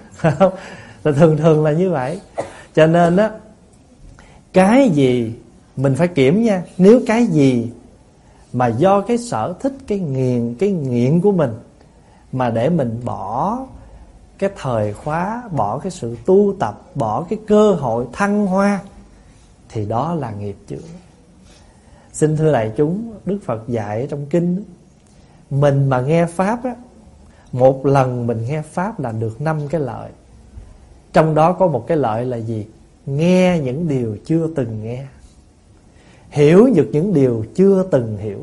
Thường thường là như vậy. Cho nên á, cái gì mình phải kiểm nha. Nếu cái gì mà do cái sở thích, cái nghiền, cái nghiện của mình, mà để mình bỏ cái thời khóa, bỏ cái sự tu tập, bỏ cái cơ hội thăng hoa, thì đó là nghiệp chướng. Xin thưa đại chúng, Đức Phật dạy trong kinh, mình mà nghe pháp á, một lần mình nghe pháp là được năm cái lợi. Trong đó có một cái lợi là gì? Nghe những điều chưa từng nghe, hiểu được những điều chưa từng hiểu.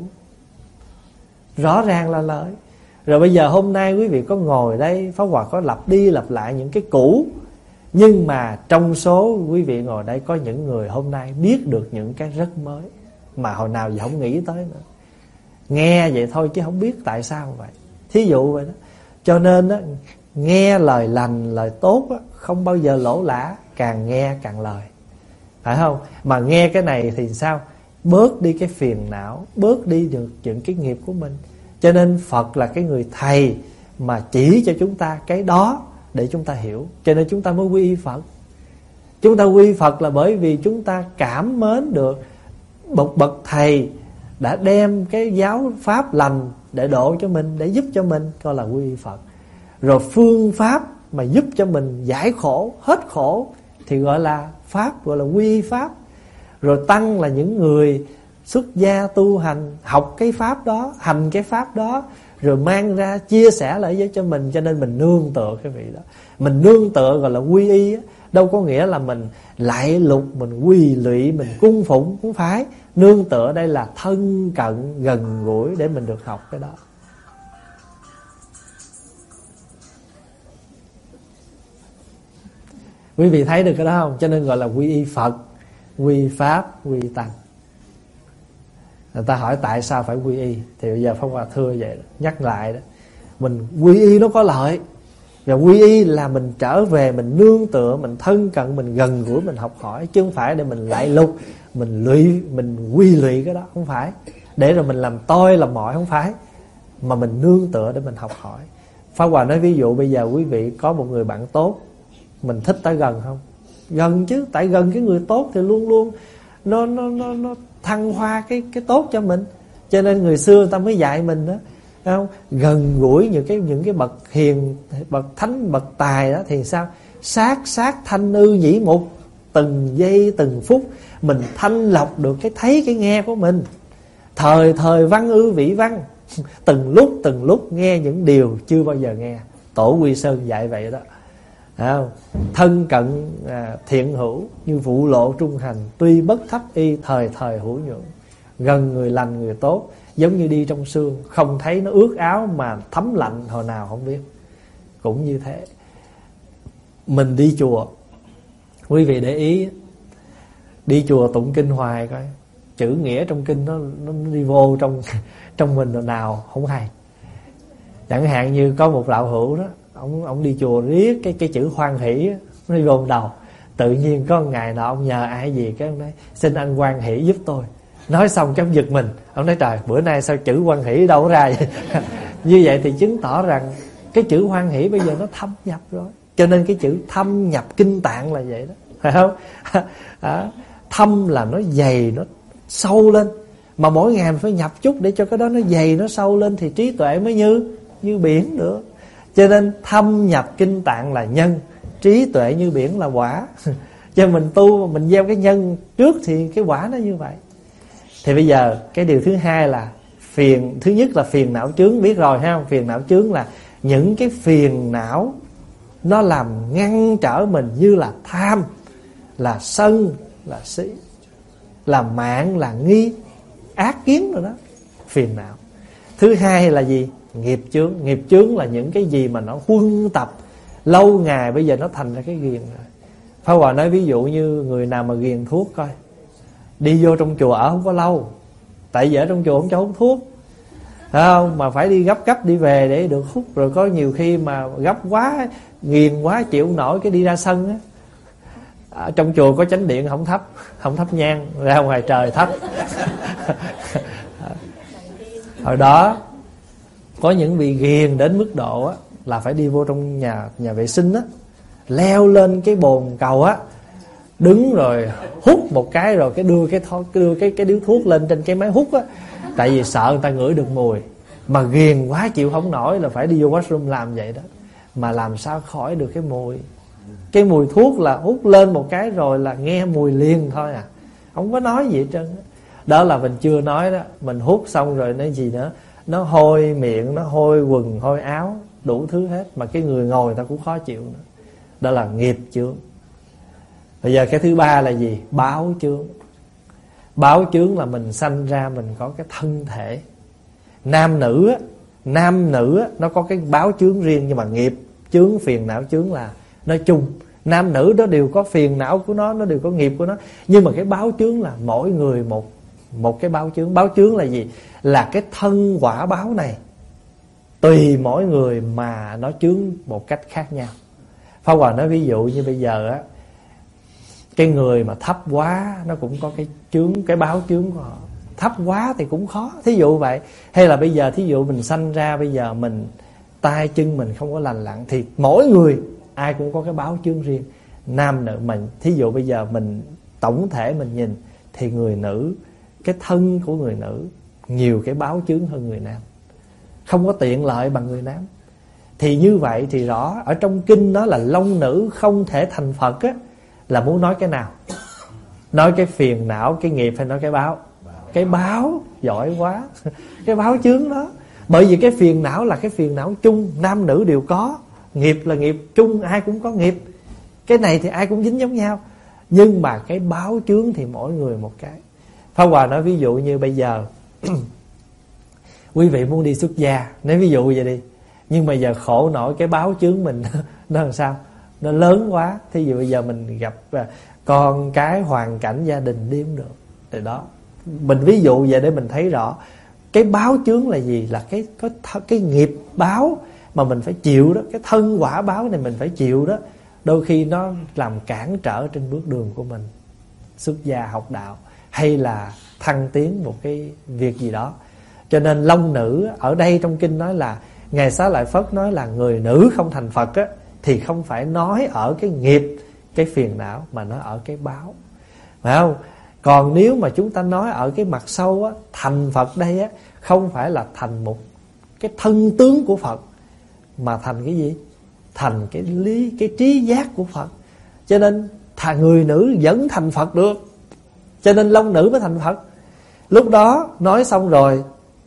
Rõ ràng là lợi. Rồi bây giờ hôm nay quý vị có ngồi đây, Pháp Hòa có lặp đi lặp lại những cái cũ, nhưng mà trong số quý vị ngồi đây có những người hôm nay biết được những cái rất mới mà hồi nào giờ không nghĩ tới nữa. Nghe vậy thôi chứ không biết tại sao vậy. Thí dụ vậy đó. Cho nên đó, nghe lời lành, lời tốt á, không bao giờ lỗ lã, càng nghe càng lời, phải không? Mà nghe cái này thì sao? Bớt đi cái phiền não, bớt đi được những cái nghiệp của mình. Cho nên Phật là cái người thầy mà chỉ cho chúng ta cái đó để chúng ta hiểu. Cho nên chúng ta mới quy y Phật. Chúng ta quy Phật là bởi vì chúng ta cảm mến được một bậc thầy đã đem cái giáo pháp lành để độ cho mình, để giúp cho mình, coi là quy y Phật. Rồi phương pháp mà giúp cho mình giải khổ, hết khổ thì gọi là pháp, gọi là quy y pháp. Rồi tăng là những người xuất gia tu hành, học cái pháp đó, hành cái pháp đó, rồi mang ra chia sẻ lại với cho mình. Cho nên mình nương tựa cái vị đó. Mình nương tựa gọi là quy y á. Đâu có nghĩa là mình lại lục, mình quy lụy, mình cung phụng, không phải. Nương tựa đây là thân cận, gần gũi để mình được học cái đó. Quý vị thấy được cái đó không? Cho nên gọi là quy y Phật, quy y Pháp, quy y Tăng. Người ta hỏi tại sao phải quy y, thì bây giờ Pháp Hòa thưa vậy đó, nhắc lại đó. Mình quy y nó có lợi. Và quy y là mình trở về, mình nương tựa, mình thân cận, mình gần gũi, mình học hỏi. Chứ không phải để mình lại lục, mình lụy, mình quy lụy cái đó, không phải. Để rồi mình làm tôi, làm mọi, không phải. Mà mình nương tựa để mình học hỏi. Pháp Hòa nói ví dụ bây giờ quý vị có một người bạn tốt, mình thích tới gần không? Gần chứ, tại gần cái người tốt thì luôn luôn nó nó nó nó thăng hoa cái cái tốt cho mình. Cho nên người xưa người ta mới dạy mình đó, thấy không? Gần gũi những cái những cái bậc hiền, bậc thánh, bậc tài đó thì sao? Sát sát thanh ư nhĩ mục, từng giây từng phút mình thanh lọc được cái thấy cái nghe của mình. Thời thời văn ư vĩ văn, từng lúc từng lúc nghe những điều chưa bao giờ nghe. Tổ Quy Sơn dạy vậy đó. À, thân cận à, thiện hữu như vụ lộ trung hành, tuy bất thấp y thời thời hữu nhuận. Gần người lành người tốt giống như đi trong sương, không thấy nó ướt áo mà thấm lạnh hồi nào không biết. Cũng như thế. Mình đi chùa, quý vị để ý, đi chùa tụng kinh hoài coi, chữ nghĩa trong kinh nó, nó đi vô trong trong mình rồi nào không hay. Chẳng hạn như có một đạo hữu đó, Ông, ông đi chùa riết cái cái chữ hoan hỷ nó đi vô đầu. Tự nhiên có một ngày nào ông nhờ ai gì, cái ông nói xin anh hoan hỷ giúp tôi. Nói xong cái ông giật mình. Ông nói trời, bữa nay sao chữ hoan hỷ đâu có ra vậy? Như vậy thì chứng tỏ rằng cái chữ hoan hỷ bây giờ nó thâm nhập rồi. Cho nên cái chữ thâm nhập kinh tạng là vậy đó, phải không? À, thâm là nó dày, nó sâu lên. Mà mỗi ngày mình phải nhập chút để cho cái đó nó dày, nó sâu lên thì trí tuệ mới như như biển được. Cho nên thâm nhập kinh tạng là nhân, trí tuệ như biển là quả. Cho mình tu, mình gieo cái nhân trước thì cái quả nó như vậy. Thì bây giờ cái điều thứ hai là phiền. Thứ nhất là phiền não chướng, biết rồi ha không? Phiền não chướng là những cái phiền não nó làm ngăn trở mình, như là tham, là sân, là sĩ, là mạng, là nghi, ác kiến rồi đó. Phiền não. Thứ hai là gì? Nghiệp chướng. Nghiệp chướng là những cái gì mà nó huân tập lâu ngày, bây giờ nó thành ra cái ghiền rồi. Pháp Hòa nói ví dụ như người nào mà ghiền thuốc coi, đi vô trong chùa ở không có lâu, tại vì ở trong chùa không cho hút thuốc, phải không? Mà phải đi gấp gấp đi về để được hút. Rồi có nhiều khi mà gấp quá, ghiền quá chịu không nổi, cái đi ra sân á. Ở trong chùa có chánh điện không thắp, không thắp nhang, ra ngoài trời thắp. Hồi đó có những vị ghiền đến mức độ á, là phải đi vô trong nhà nhà vệ sinh á, leo lên cái bồn cầu á, đứng rồi hút một cái, rồi cái đưa cái thó, đưa cái cái điếu thuốc lên trên cái máy hút á, tại vì sợ người ta ngửi được mùi. Mà ghiền quá chịu không nổi là phải đi vô washroom làm vậy đó. Mà làm sao khỏi được cái mùi. Cái mùi thuốc là hút lên một cái rồi là nghe mùi liền thôi à, không có nói gì hết trơn á. Đó là mình chưa nói đó, mình hút xong rồi nói gì nữa, nó hôi miệng, nó hôi quần, hôi áo, đủ thứ hết. Mà cái người ngồi người ta cũng khó chịu nữa. Đó là nghiệp chướng. Bây giờ cái thứ ba là gì? Báo chướng. Báo chướng là mình sanh ra mình có cái thân thể. Nam nữ á, nam nữ á, nó có cái báo chướng riêng. Nhưng mà nghiệp chướng, phiền não chướng là nói chung. Nam nữ đó đều có phiền não của nó, nó đều có nghiệp của nó. Nhưng mà cái báo chướng là mỗi người một một cái báo chướng. Báo chướng là gì? Là cái thân quả báo này tùy mỗi người mà nó chướng một cách khác nhau. Pháp Hòa nói ví dụ như bây giờ á, cái người mà thấp quá nó cũng có cái chướng, cái báo chướng của họ. Thấp quá thì cũng khó, thí dụ vậy. Hay là bây giờ thí dụ mình sanh ra bây giờ mình tay chân mình không có lành lặn, thì mỗi người ai cũng có cái báo chướng riêng. Nam nữ mình, thí dụ bây giờ mình tổng thể mình nhìn thì người nữ, cái thân của người nữ nhiều cái báo chướng hơn người nam, không có tiện lợi bằng người nam. Thì như vậy thì rõ ở trong kinh đó là long nữ không thể thành Phật á, là muốn nói cái nào? Nói cái phiền não, cái nghiệp, hay nói cái báo? Cái báo, giỏi quá. Cái báo chướng đó. Bởi vì cái phiền não là cái phiền não chung, nam nữ đều có. Nghiệp là nghiệp chung, ai cũng có nghiệp. Cái này thì ai cũng dính giống nhau. Nhưng mà cái báo chướng thì mỗi người một cái. Pháp Hòa nói ví dụ như bây giờ quý vị muốn đi xuất gia, nói ví dụ vậy đi, nhưng mà giờ khổ nổi cái báo chướng mình nó làm sao? Nó lớn quá. Thí dụ bây giờ mình gặp con cái, hoàn cảnh gia đình đi không được, thì đó, mình ví dụ vậy để mình thấy rõ cái báo chướng là gì. Là cái cái, cái nghiệp báo mà mình phải chịu đó, cái thân quả báo này mình phải chịu đó. Đôi khi nó làm cản trở trên bước đường của mình xuất gia học đạo, hay là thăng tiến một cái việc gì đó. Cho nên long nữ ở đây trong kinh nói là Ngài Xá Lợi Phất nói là người nữ không thành Phật á, thì không phải nói ở cái nghiệp, cái phiền não, mà nói ở cái báo, phải không? Còn nếu mà chúng ta nói ở cái mặt sâu á, thành Phật đây á, không phải là thành một cái thân tướng của Phật, mà thành cái gì? Thành cái lý, cái trí giác của Phật. Cho nên thà người nữ vẫn thành Phật được. Cho nên long nữ mới thành Phật. Lúc đó nói xong rồi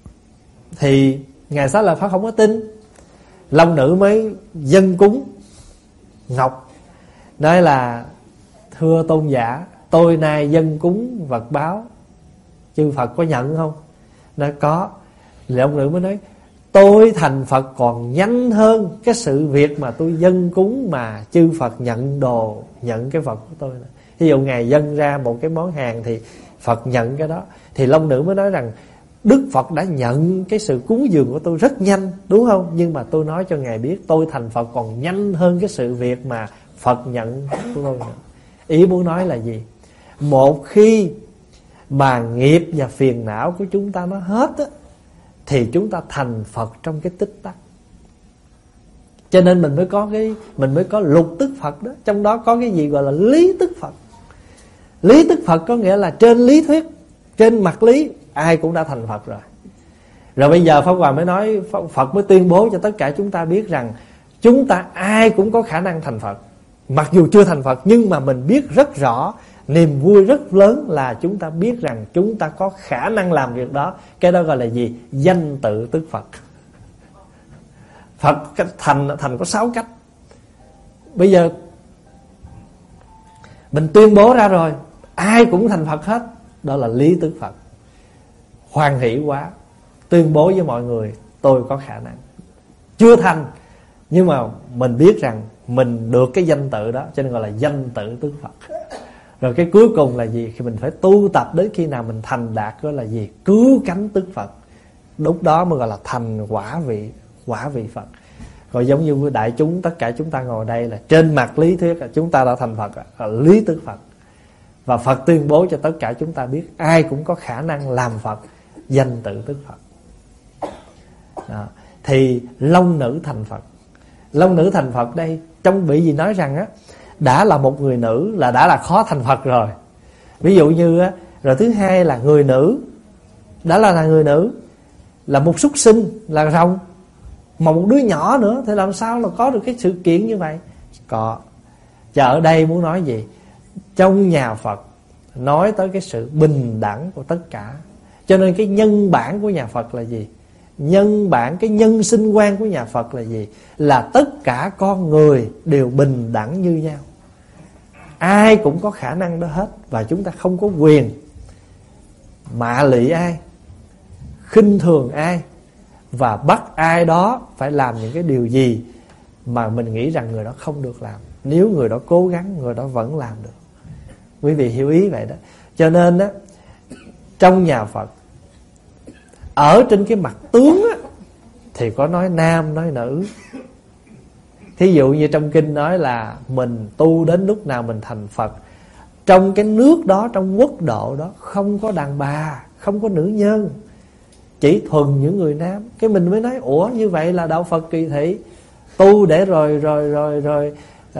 thì Ngài Xá Lợi Phất không có tin. Long nữ mới dâng cúng ngọc, nói là thưa tôn giả, tôi nay dâng cúng vật báo, chư Phật có nhận không? Nói có. Long nữ mới nói tôi thành Phật còn nhanh hơn cái sự việc mà tôi dâng cúng mà chư Phật nhận đồ, nhận cái vật của tôi. Ví dụ Ngài dâng ra một cái món hàng thì Phật nhận cái đó. Thì long nữ mới nói rằng Đức Phật đã nhận cái sự cúng dường của tôi rất nhanh, đúng không? Nhưng mà tôi nói cho Ngài biết tôi thành Phật còn nhanh hơn cái sự việc mà Phật nhận của tôi. Ý muốn nói là gì? Một khi mà nghiệp và phiền não của chúng ta nó hết á, thì chúng ta thành Phật trong cái tích tắc. Cho nên mình mới có cái mình mới có lục tức Phật đó. Trong đó có cái gì gọi là lý tức Phật. Lý tức Phật có nghĩa là trên lý thuyết, trên mặt lý ai cũng đã thành Phật rồi. Rồi bây giờ Pháp Hòa mới nói, Phật mới tuyên bố cho tất cả chúng ta biết rằng chúng ta ai cũng có khả năng thành Phật. Mặc dù chưa thành Phật, nhưng mà mình biết rất rõ, niềm vui rất lớn là chúng ta biết rằng chúng ta có khả năng làm việc đó. Cái đó gọi là gì? Danh tự tức Phật. Phật thành thành có sáu cách. Bây giờ mình tuyên bố ra rồi, ai cũng thành Phật hết. Đó là lý tức Phật. Hoan hỷ quá, tuyên bố với mọi người tôi có khả năng. Chưa thành, nhưng mà mình biết rằng mình được cái danh tự đó, cho nên gọi là danh tự tức Phật. Rồi cái cuối cùng là gì? Khi mình phải tu tập đến khi nào mình thành đạt đó là gì? Cứu cánh tức Phật. Lúc đó mới gọi là thành quả vị, quả vị Phật. Rồi giống như đại chúng, tất cả chúng ta ngồi đây là trên mặt lý thuyết là chúng ta đã thành Phật, là lý tức Phật. Và Phật tuyên bố cho tất cả chúng ta biết ai cũng có khả năng làm Phật, danh tự tức Phật. Đó. Thì long nữ thành Phật. Long nữ thành Phật đây, trong vị gì nói rằng á, đã là một người nữ là đã là khó thành Phật rồi. Ví dụ như á, rồi thứ hai là người nữ, đã là, là người nữ, là một súc sinh, là rồng, mà một đứa nhỏ nữa thì làm sao là có được cái sự kiện như vậy? Có. Và ở đây muốn nói gì? Trong nhà Phật nói tới cái sự bình đẳng của tất cả. Cho nên cái nhân bản của nhà Phật là gì? Nhân bản, cái nhân sinh quan của nhà Phật là gì? Là tất cả con người đều bình đẳng như nhau. Ai cũng có khả năng đó hết. Và chúng ta không có quyền mạ lị ai, khinh thường ai, và bắt ai đó phải làm những cái điều gì mà mình nghĩ rằng người đó không được làm. Nếu người đó cố gắng, người đó vẫn làm được. Quý vị hiểu ý vậy đó. Cho nên đó, trong nhà Phật, ở trên cái mặt tướng á, thì có nói nam nói nữ. Thí dụ như trong kinh nói là mình tu đến lúc nào mình thành Phật, trong cái nước đó, trong quốc độ đó không có đàn bà, không có nữ nhân, chỉ thuần những người nam. Cái mình mới nói ủa như vậy là đạo Phật kỳ thị, tu để rồi rồi rồi rồi uh,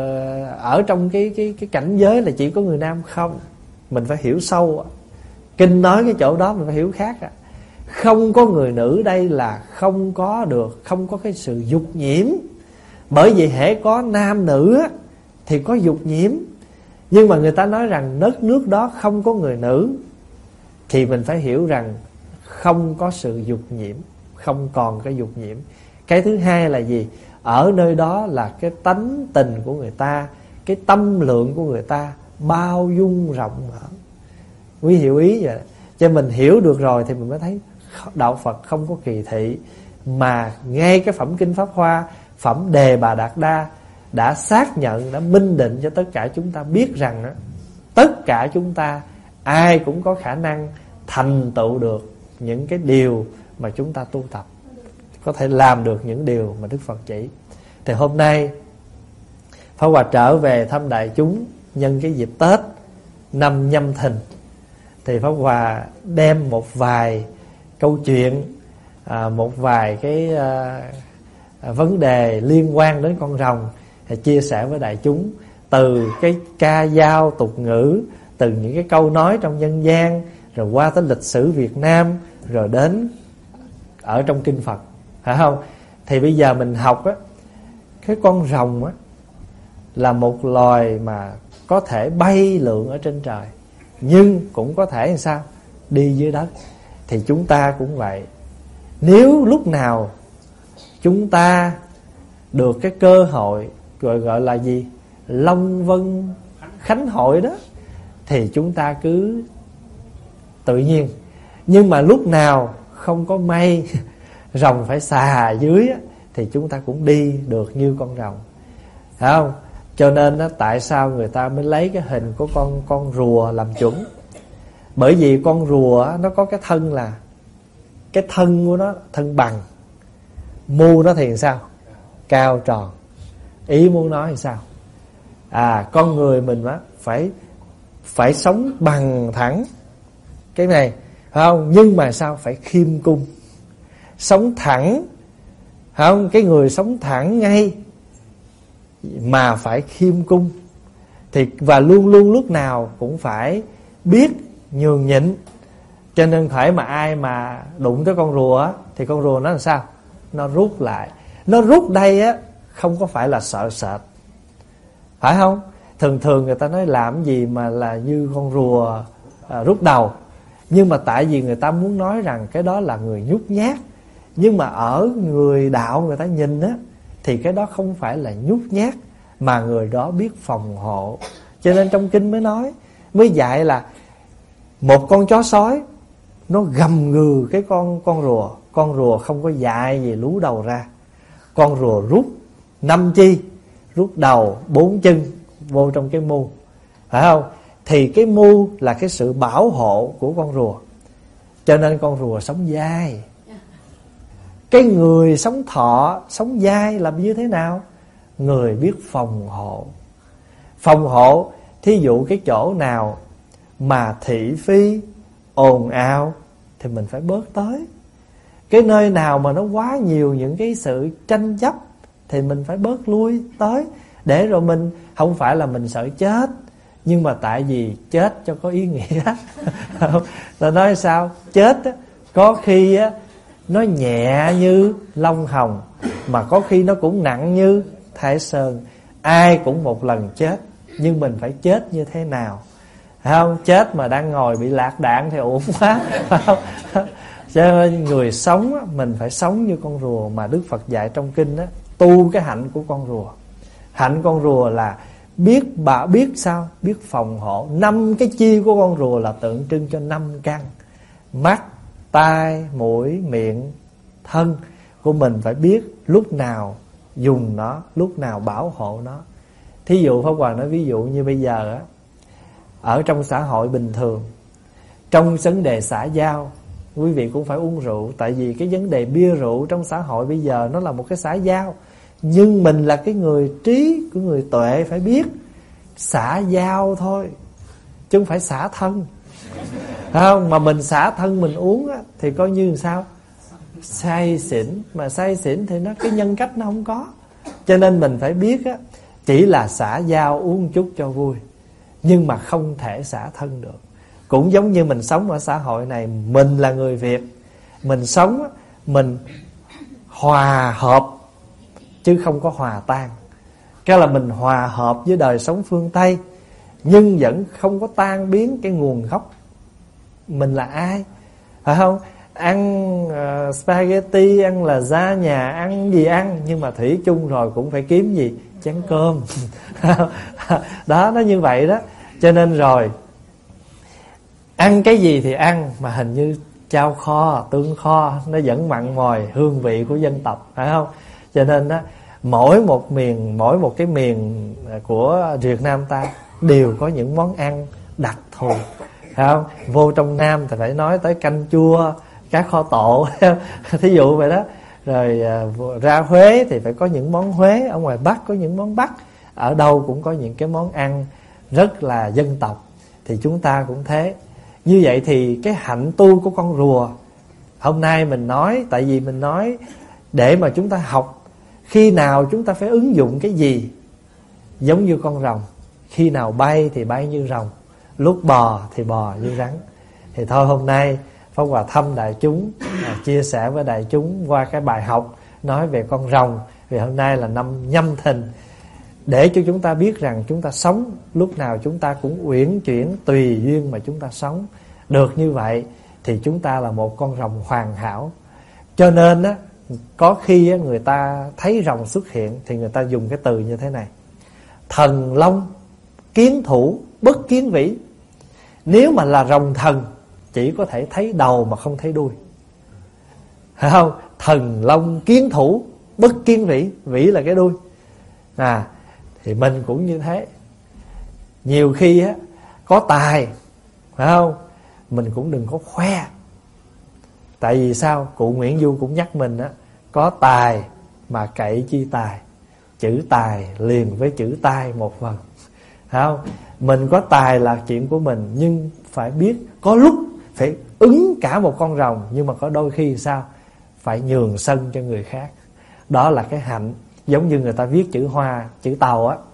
ở trong cái cái cái cảnh giới là chỉ có người nam không. Mình phải hiểu sâu. Kinh nói cái chỗ đó mình phải hiểu khác à. Không có người nữ đây là không có được, không có cái sự dục nhiễm. Bởi vì hễ có nam nữ thì có dục nhiễm. Nhưng mà người ta nói rằng đất nước đó không có người nữ, thì mình phải hiểu rằng không có sự dục nhiễm, không còn cái dục nhiễm. Cái thứ hai là gì? Ở nơi đó là cái tánh tình của người ta, cái tâm lượng của người ta bao dung rộng mở. Quý hiểu ý vậy. Cho mình hiểu được rồi thì mình mới thấy đạo Phật không có kỳ thị. Mà ngay cái phẩm Kinh Pháp Hoa, phẩm Đề Bà Đạt Đa đã xác nhận, đã minh định cho tất cả chúng ta biết rằng đó, tất cả chúng ta ai cũng có khả năng thành tựu được những cái điều mà chúng ta tu tập, có thể làm được những điều mà Đức Phật chỉ. Thì hôm nay Pháp Hòa trở về thăm đại chúng nhân cái dịp Tết năm Nhâm Thìn, thì Pháp Hòa đem một vài câu chuyện, à, một vài cái à, à, vấn đề liên quan đến con rồng thì chia sẻ với đại chúng. Từ cái ca dao tục ngữ, từ những cái câu nói trong dân gian, rồi qua tới lịch sử Việt Nam, rồi đến ở trong kinh Phật, phải không? Thì bây giờ mình học á, cái con rồng á là một loài mà có thể bay lượn ở trên trời, nhưng cũng có thể làm sao đi dưới đất. Thì chúng ta cũng vậy. Nếu lúc nào chúng ta được cái cơ hội gọi gọi là gì, Long Vân Khánh Hội đó, thì chúng ta cứ tự nhiên. Nhưng mà lúc nào không có may rồng phải xà dưới á, thì chúng ta cũng đi được như con rồng, phải không? Cho nên đó, tại sao người ta mới lấy cái hình của con con rùa làm chuẩn? Bởi vì con rùa nó có cái thân là cái thân của nó thân bằng, mu nó thì sao? Cao tròn. Ý muốn nói thì sao? À, con người mình á phải phải sống bằng thẳng cái này, phải không? Nhưng mà sao? Phải khiêm cung, sống thẳng, phải không? Cái người sống thẳng ngay mà phải khiêm cung. Thì và luôn luôn lúc nào cũng phải biết nhường nhịn. Cho nên phải mà ai mà đụng tới con rùa á, thì con rùa nó làm sao? Nó rút lại. Nó rút đây á không có phải là sợ sệt, phải không? Thường thường người ta nói làm gì mà là như con rùa à, rút đầu. Nhưng mà tại vì người ta muốn nói rằng cái đó là người nhút nhát. Nhưng mà ở người đạo người ta nhìn á, thì cái đó không phải là nhút nhát, mà người đó biết phòng hộ. Cho nên trong kinh mới nói, mới dạy là một con chó sói nó gầm gừ cái con con rùa, con rùa không có dại gì lú đầu ra. Con rùa rút năm chi, rút đầu bốn chân vô trong cái mu, phải không? Thì cái mu là cái sự bảo hộ của con rùa. Cho nên con rùa sống dai. Cái người sống thọ, sống dai là như thế nào? Người biết phòng hộ. Phòng hộ, thí dụ cái chỗ nào mà thị phi, ồn ào thì mình phải bớt tới. Cái nơi nào mà nó quá nhiều những cái sự tranh chấp thì mình phải bớt lui tới. Để rồi mình, không phải là mình sợ chết, nhưng mà tại vì chết cho có ý nghĩa. Tôi nói sao? Chết á, có khi á nó nhẹ như lông hồng, mà có khi nó cũng nặng như Thái Sơn. Ai cũng một lần chết, nhưng mình phải chết như thế nào, phải không? Chết mà đang ngồi bị lạc đạn thì uổng quá, phải không? Cho nên người sống á, mình phải sống như con rùa mà Đức Phật dạy trong kinh á, tu cái hạnh của con rùa. Hạnh con rùa là biết bà biết sao? Biết phòng hộ. Năm cái chi của con rùa là tượng trưng cho năm căn: mắt, tai, mũi, miệng, thân của mình phải biết lúc nào dùng nó, lúc nào bảo hộ nó. Thí dụ Pháp Hòa nói ví dụ như bây giờ á, ở trong xã hội bình thường, trong vấn đề xã giao, quý vị cũng phải uống rượu. Tại vì cái vấn đề bia rượu trong xã hội bây giờ nó là một cái xã giao. Nhưng mình là cái người trí, của người tuệ phải biết xã giao thôi, chứ không phải xả thân. Không, mà mình xả thân mình uống á, thì coi như sao? Say xỉn. Mà say xỉn thì nó cái nhân cách nó không có. Cho nên mình phải biết á, chỉ là xã giao uống chút cho vui, nhưng mà không thể xả thân được. Cũng giống như mình sống ở xã hội này, mình là người Việt, mình sống á, mình hòa hợp chứ không có hòa tan. Cái là mình hòa hợp với đời sống phương Tây, nhưng vẫn không có tan biến cái nguồn gốc mình là ai, phải không? Ăn uh, spaghetti, ăn lasagna, ăn gì ăn, nhưng mà thủy chung rồi cũng phải kiếm gì? Chén cơm. Đó, nó như vậy đó. Cho nên rồi ăn cái gì thì ăn, mà hình như chao kho, tương kho nó vẫn mặn mòi hương vị của dân tộc, phải không? Cho nên đó, mỗi một miền, mỗi một cái miền của Việt Nam ta đều có những món ăn đặc thù, phải không? Vô trong Nam thì phải nói tới canh chua, cá kho tộ, thí dụ vậy đó. Rồi ra Huế thì phải có những món Huế, ở ngoài Bắc có những món Bắc, ở đâu cũng có những cái món ăn rất là dân tộc. Thì chúng ta cũng thế. Như vậy thì cái hạnh tu của con rùa hôm nay mình nói, tại vì mình nói để mà chúng ta học khi nào chúng ta phải ứng dụng cái gì. Giống như con rồng, khi nào bay thì bay như rồng, lúc bò thì bò như rắn. Thì thôi hôm nay Pháp Hòa thăm đại chúng, à, chia sẻ với đại chúng qua cái bài học nói về con rồng. Vì hôm nay là năm Nhâm Thìn, để cho chúng ta biết rằng chúng ta sống lúc nào chúng ta cũng uyển chuyển tùy duyên mà chúng ta sống. Được như vậy thì chúng ta là một con rồng hoàn hảo. Cho nên á, có khi á, người ta thấy rồng xuất hiện thì người ta dùng cái từ như thế này: thần long kiến thủ bất kiến vĩ. Nếu mà là rồng thần chỉ có thể thấy đầu mà không thấy đuôi, phải không? Thần long kiến thủ bất kiến vĩ, vĩ là cái đuôi. À, thì mình cũng như thế. Nhiều khi á, có tài, phải không? Mình cũng đừng có khoe. Tại vì sao? Cụ Nguyễn Du cũng nhắc mình á, có tài mà cậy chi tài, chữ tài liền với chữ tai một phần, phải không? Mình có tài là chuyện của mình, nhưng phải biết có lúc phải ứng cả một con rồng, nhưng mà có đôi khi sao? Phải nhường sân cho người khác. Đó là cái hạnh. Giống như người ta viết chữ hoa, chữ tàu á.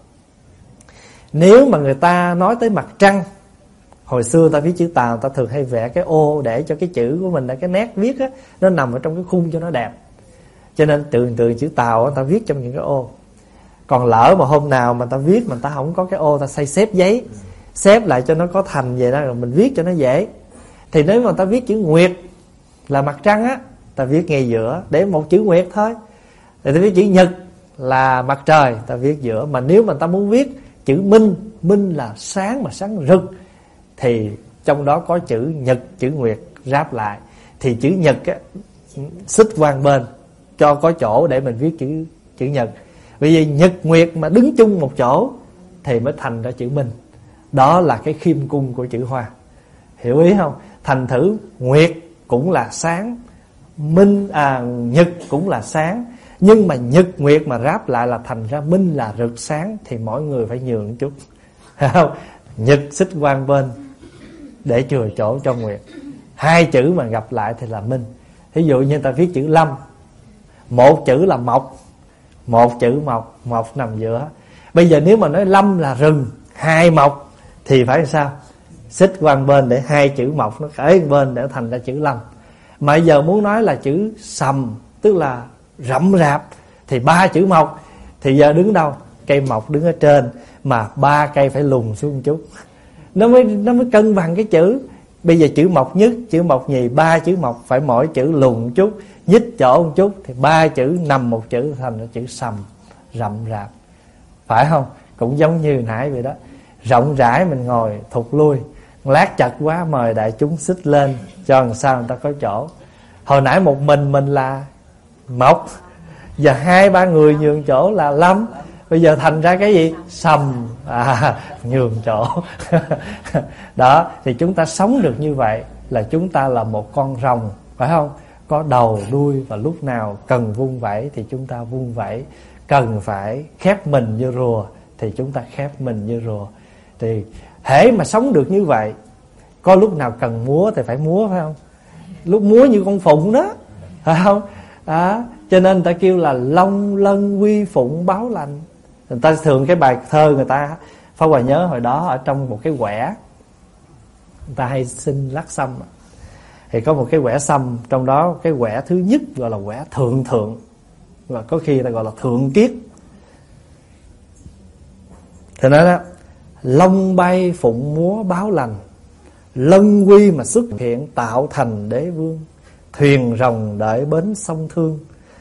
Nếu mà người ta nói tới mặt trăng, hồi xưa ta viết chữ tàu, ta thường hay vẽ cái ô để cho cái chữ của mình, cái nét viết á, nó nằm ở trong cái khung cho nó đẹp. Cho nên từ từ chữ tàu á, ta viết trong những cái ô. Còn lỡ mà hôm nào mà ta viết mà ta không có cái ô, ta xây xếp giấy, xếp lại cho nó có thành vậy đó, rồi mình viết cho nó dễ. Thì nếu mà ta viết chữ nguyệt là mặt trăng á, ta viết ngay giữa để một chữ nguyệt thôi. Rồi ta viết chữ nhật là mặt trời, ta viết giữa. Mà nếu mà ta muốn viết chữ minh, minh là sáng mà sáng rực, thì trong đó có chữ nhật, chữ nguyệt ráp lại, thì chữ nhật á, xích qua bên cho có chỗ để mình viết chữ chữ nhật. Bởi vì nhật nguyệt mà đứng chung một chỗ thì mới thành ra chữ minh. Đó là cái khiêm cung của chữ hoa. Hiểu ý không? Thành thử nguyệt cũng là sáng, minh à nhật cũng là sáng, nhưng mà nhật nguyệt mà ráp lại là thành ra minh là rực sáng, thì mỗi người phải nhường một chút, không? Nhật xích qua bên để chừa chỗ cho nguyệt. Hai chữ mà gặp lại thì là minh. Ví dụ như ta viết chữ lâm, một chữ là mộc, một chữ mộc, mộc nằm giữa. Bây giờ nếu mà nói lâm là rừng, hai mộc thì phải sao? Xích qua bên để hai chữ mộc nó khởi bên để thành ra chữ lâm. Mà giờ muốn nói là chữ sầm, tức là rậm rạp, thì ba chữ mộc, thì giờ đứng đâu? Cây mộc đứng ở trên, mà ba cây phải lùn xuống một chút, nó mới nó mới cân bằng cái chữ. Bây giờ chữ mộc nhất, chữ mộc nhì, ba chữ mộc phải mỗi chữ lùn một chút, nhích chỗ một chút, thì ba chữ nằm một chữ thành ra chữ sầm, rậm rạp, phải không? Cũng giống như nãy vậy đó, rộng rãi mình ngồi thụt lui, lát chật quá mời đại chúng xích lên cho làm sao người ta có chỗ. Hồi nãy một mình mình là mộc, giờ hai ba người nhường chỗ là lâm, bây giờ thành ra cái gì? Sầm, à, nhường chỗ. Đó, thì chúng ta sống được như vậy là chúng ta là một con rồng, phải không? Có đầu, đuôi, và lúc nào cần vung vẩy thì chúng ta vung vẩy, cần phải khép mình như rùa thì chúng ta khép mình như rùa. Thì hễ mà sống được như vậy, có lúc nào cần múa thì phải múa, phải không? Lúc múa như con phụng đó, phải không? À, cho nên người ta kêu là long lân quy phụng báo lành. Người ta thường cái bài thơ người ta, Pháp Hòa nhớ hồi đó ở trong một cái quẻ, người ta hay xin lắc sâm, thì có một cái quẻ sâm, trong đó cái quẻ thứ nhất gọi là quẻ thượng thượng, và có khi người ta gọi là thượng kiết. Thì nói đó, long bay phụng múa báo lành, lân quy mà xuất hiện tạo thành đế vương, thuyền rồng đợi bến sông Thương,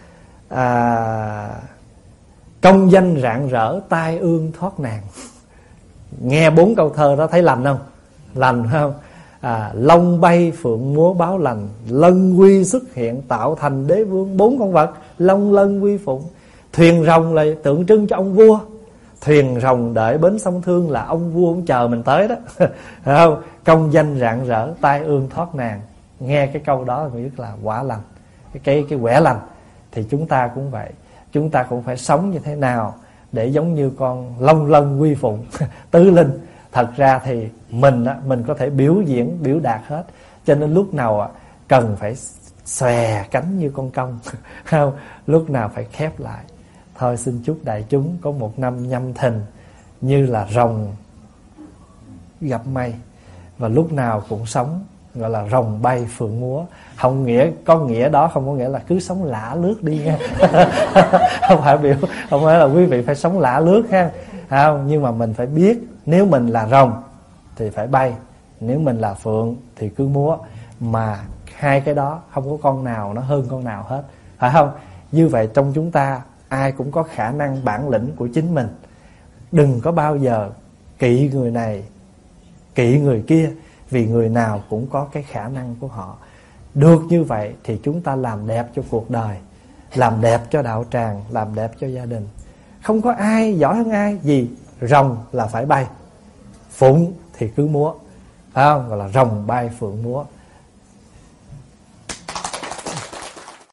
à, công danh rạng rỡ tai ương thoát nàng. Nghe bốn câu thơ đó thấy lành không? Lành không? À, long bay phượng múa báo lành, lân quy xuất hiện tạo thành đế vương. Bốn con vật long lân quy phụng. Thuyền rồng là tượng trưng cho ông vua, thuyền rồng đợi bến sông Thương là ông vua ông chờ mình tới đó. Phải không? Công danh rạng rỡ tai ương thoát nàng. Nghe cái câu đó thì biết là quả lành, cái cái cái quẻ lành. Thì chúng ta cũng vậy, chúng ta cũng phải sống như thế nào để giống như con long lân quy phụng tứ linh. Thật ra thì mình á, mình có thể biểu diễn biểu đạt hết, cho nên lúc nào á, cần phải xòe cánh như con công, không? Lúc nào phải khép lại. Thôi xin chúc đại chúng có một năm Nhâm Thìn như là rồng gặp mây, và lúc nào cũng sống gọi là rồng bay phượng múa. Không nghĩa, có nghĩa đó không có nghĩa là cứ sống lả lướt đi nha. Không phải biểu, không phải là quý vị phải sống lả lướt ha. Không, nhưng mà mình phải biết nếu mình là rồng thì phải bay, nếu mình là phượng thì cứ múa. Mà hai cái đó không có con nào nó hơn con nào hết, phải không? Như vậy trong chúng ta ai cũng có khả năng bản lĩnh của chính mình. Đừng có bao giờ kỵ người này, kỵ người kia, vì người nào cũng có cái khả năng của họ. Được như vậy thì chúng ta làm đẹp cho cuộc đời, làm đẹp cho đạo tràng, làm đẹp cho gia đình. Không có ai giỏi hơn ai. Gì? Rồng là phải bay, phụng thì cứ múa, phải không? Gọi là rồng bay phượng múa.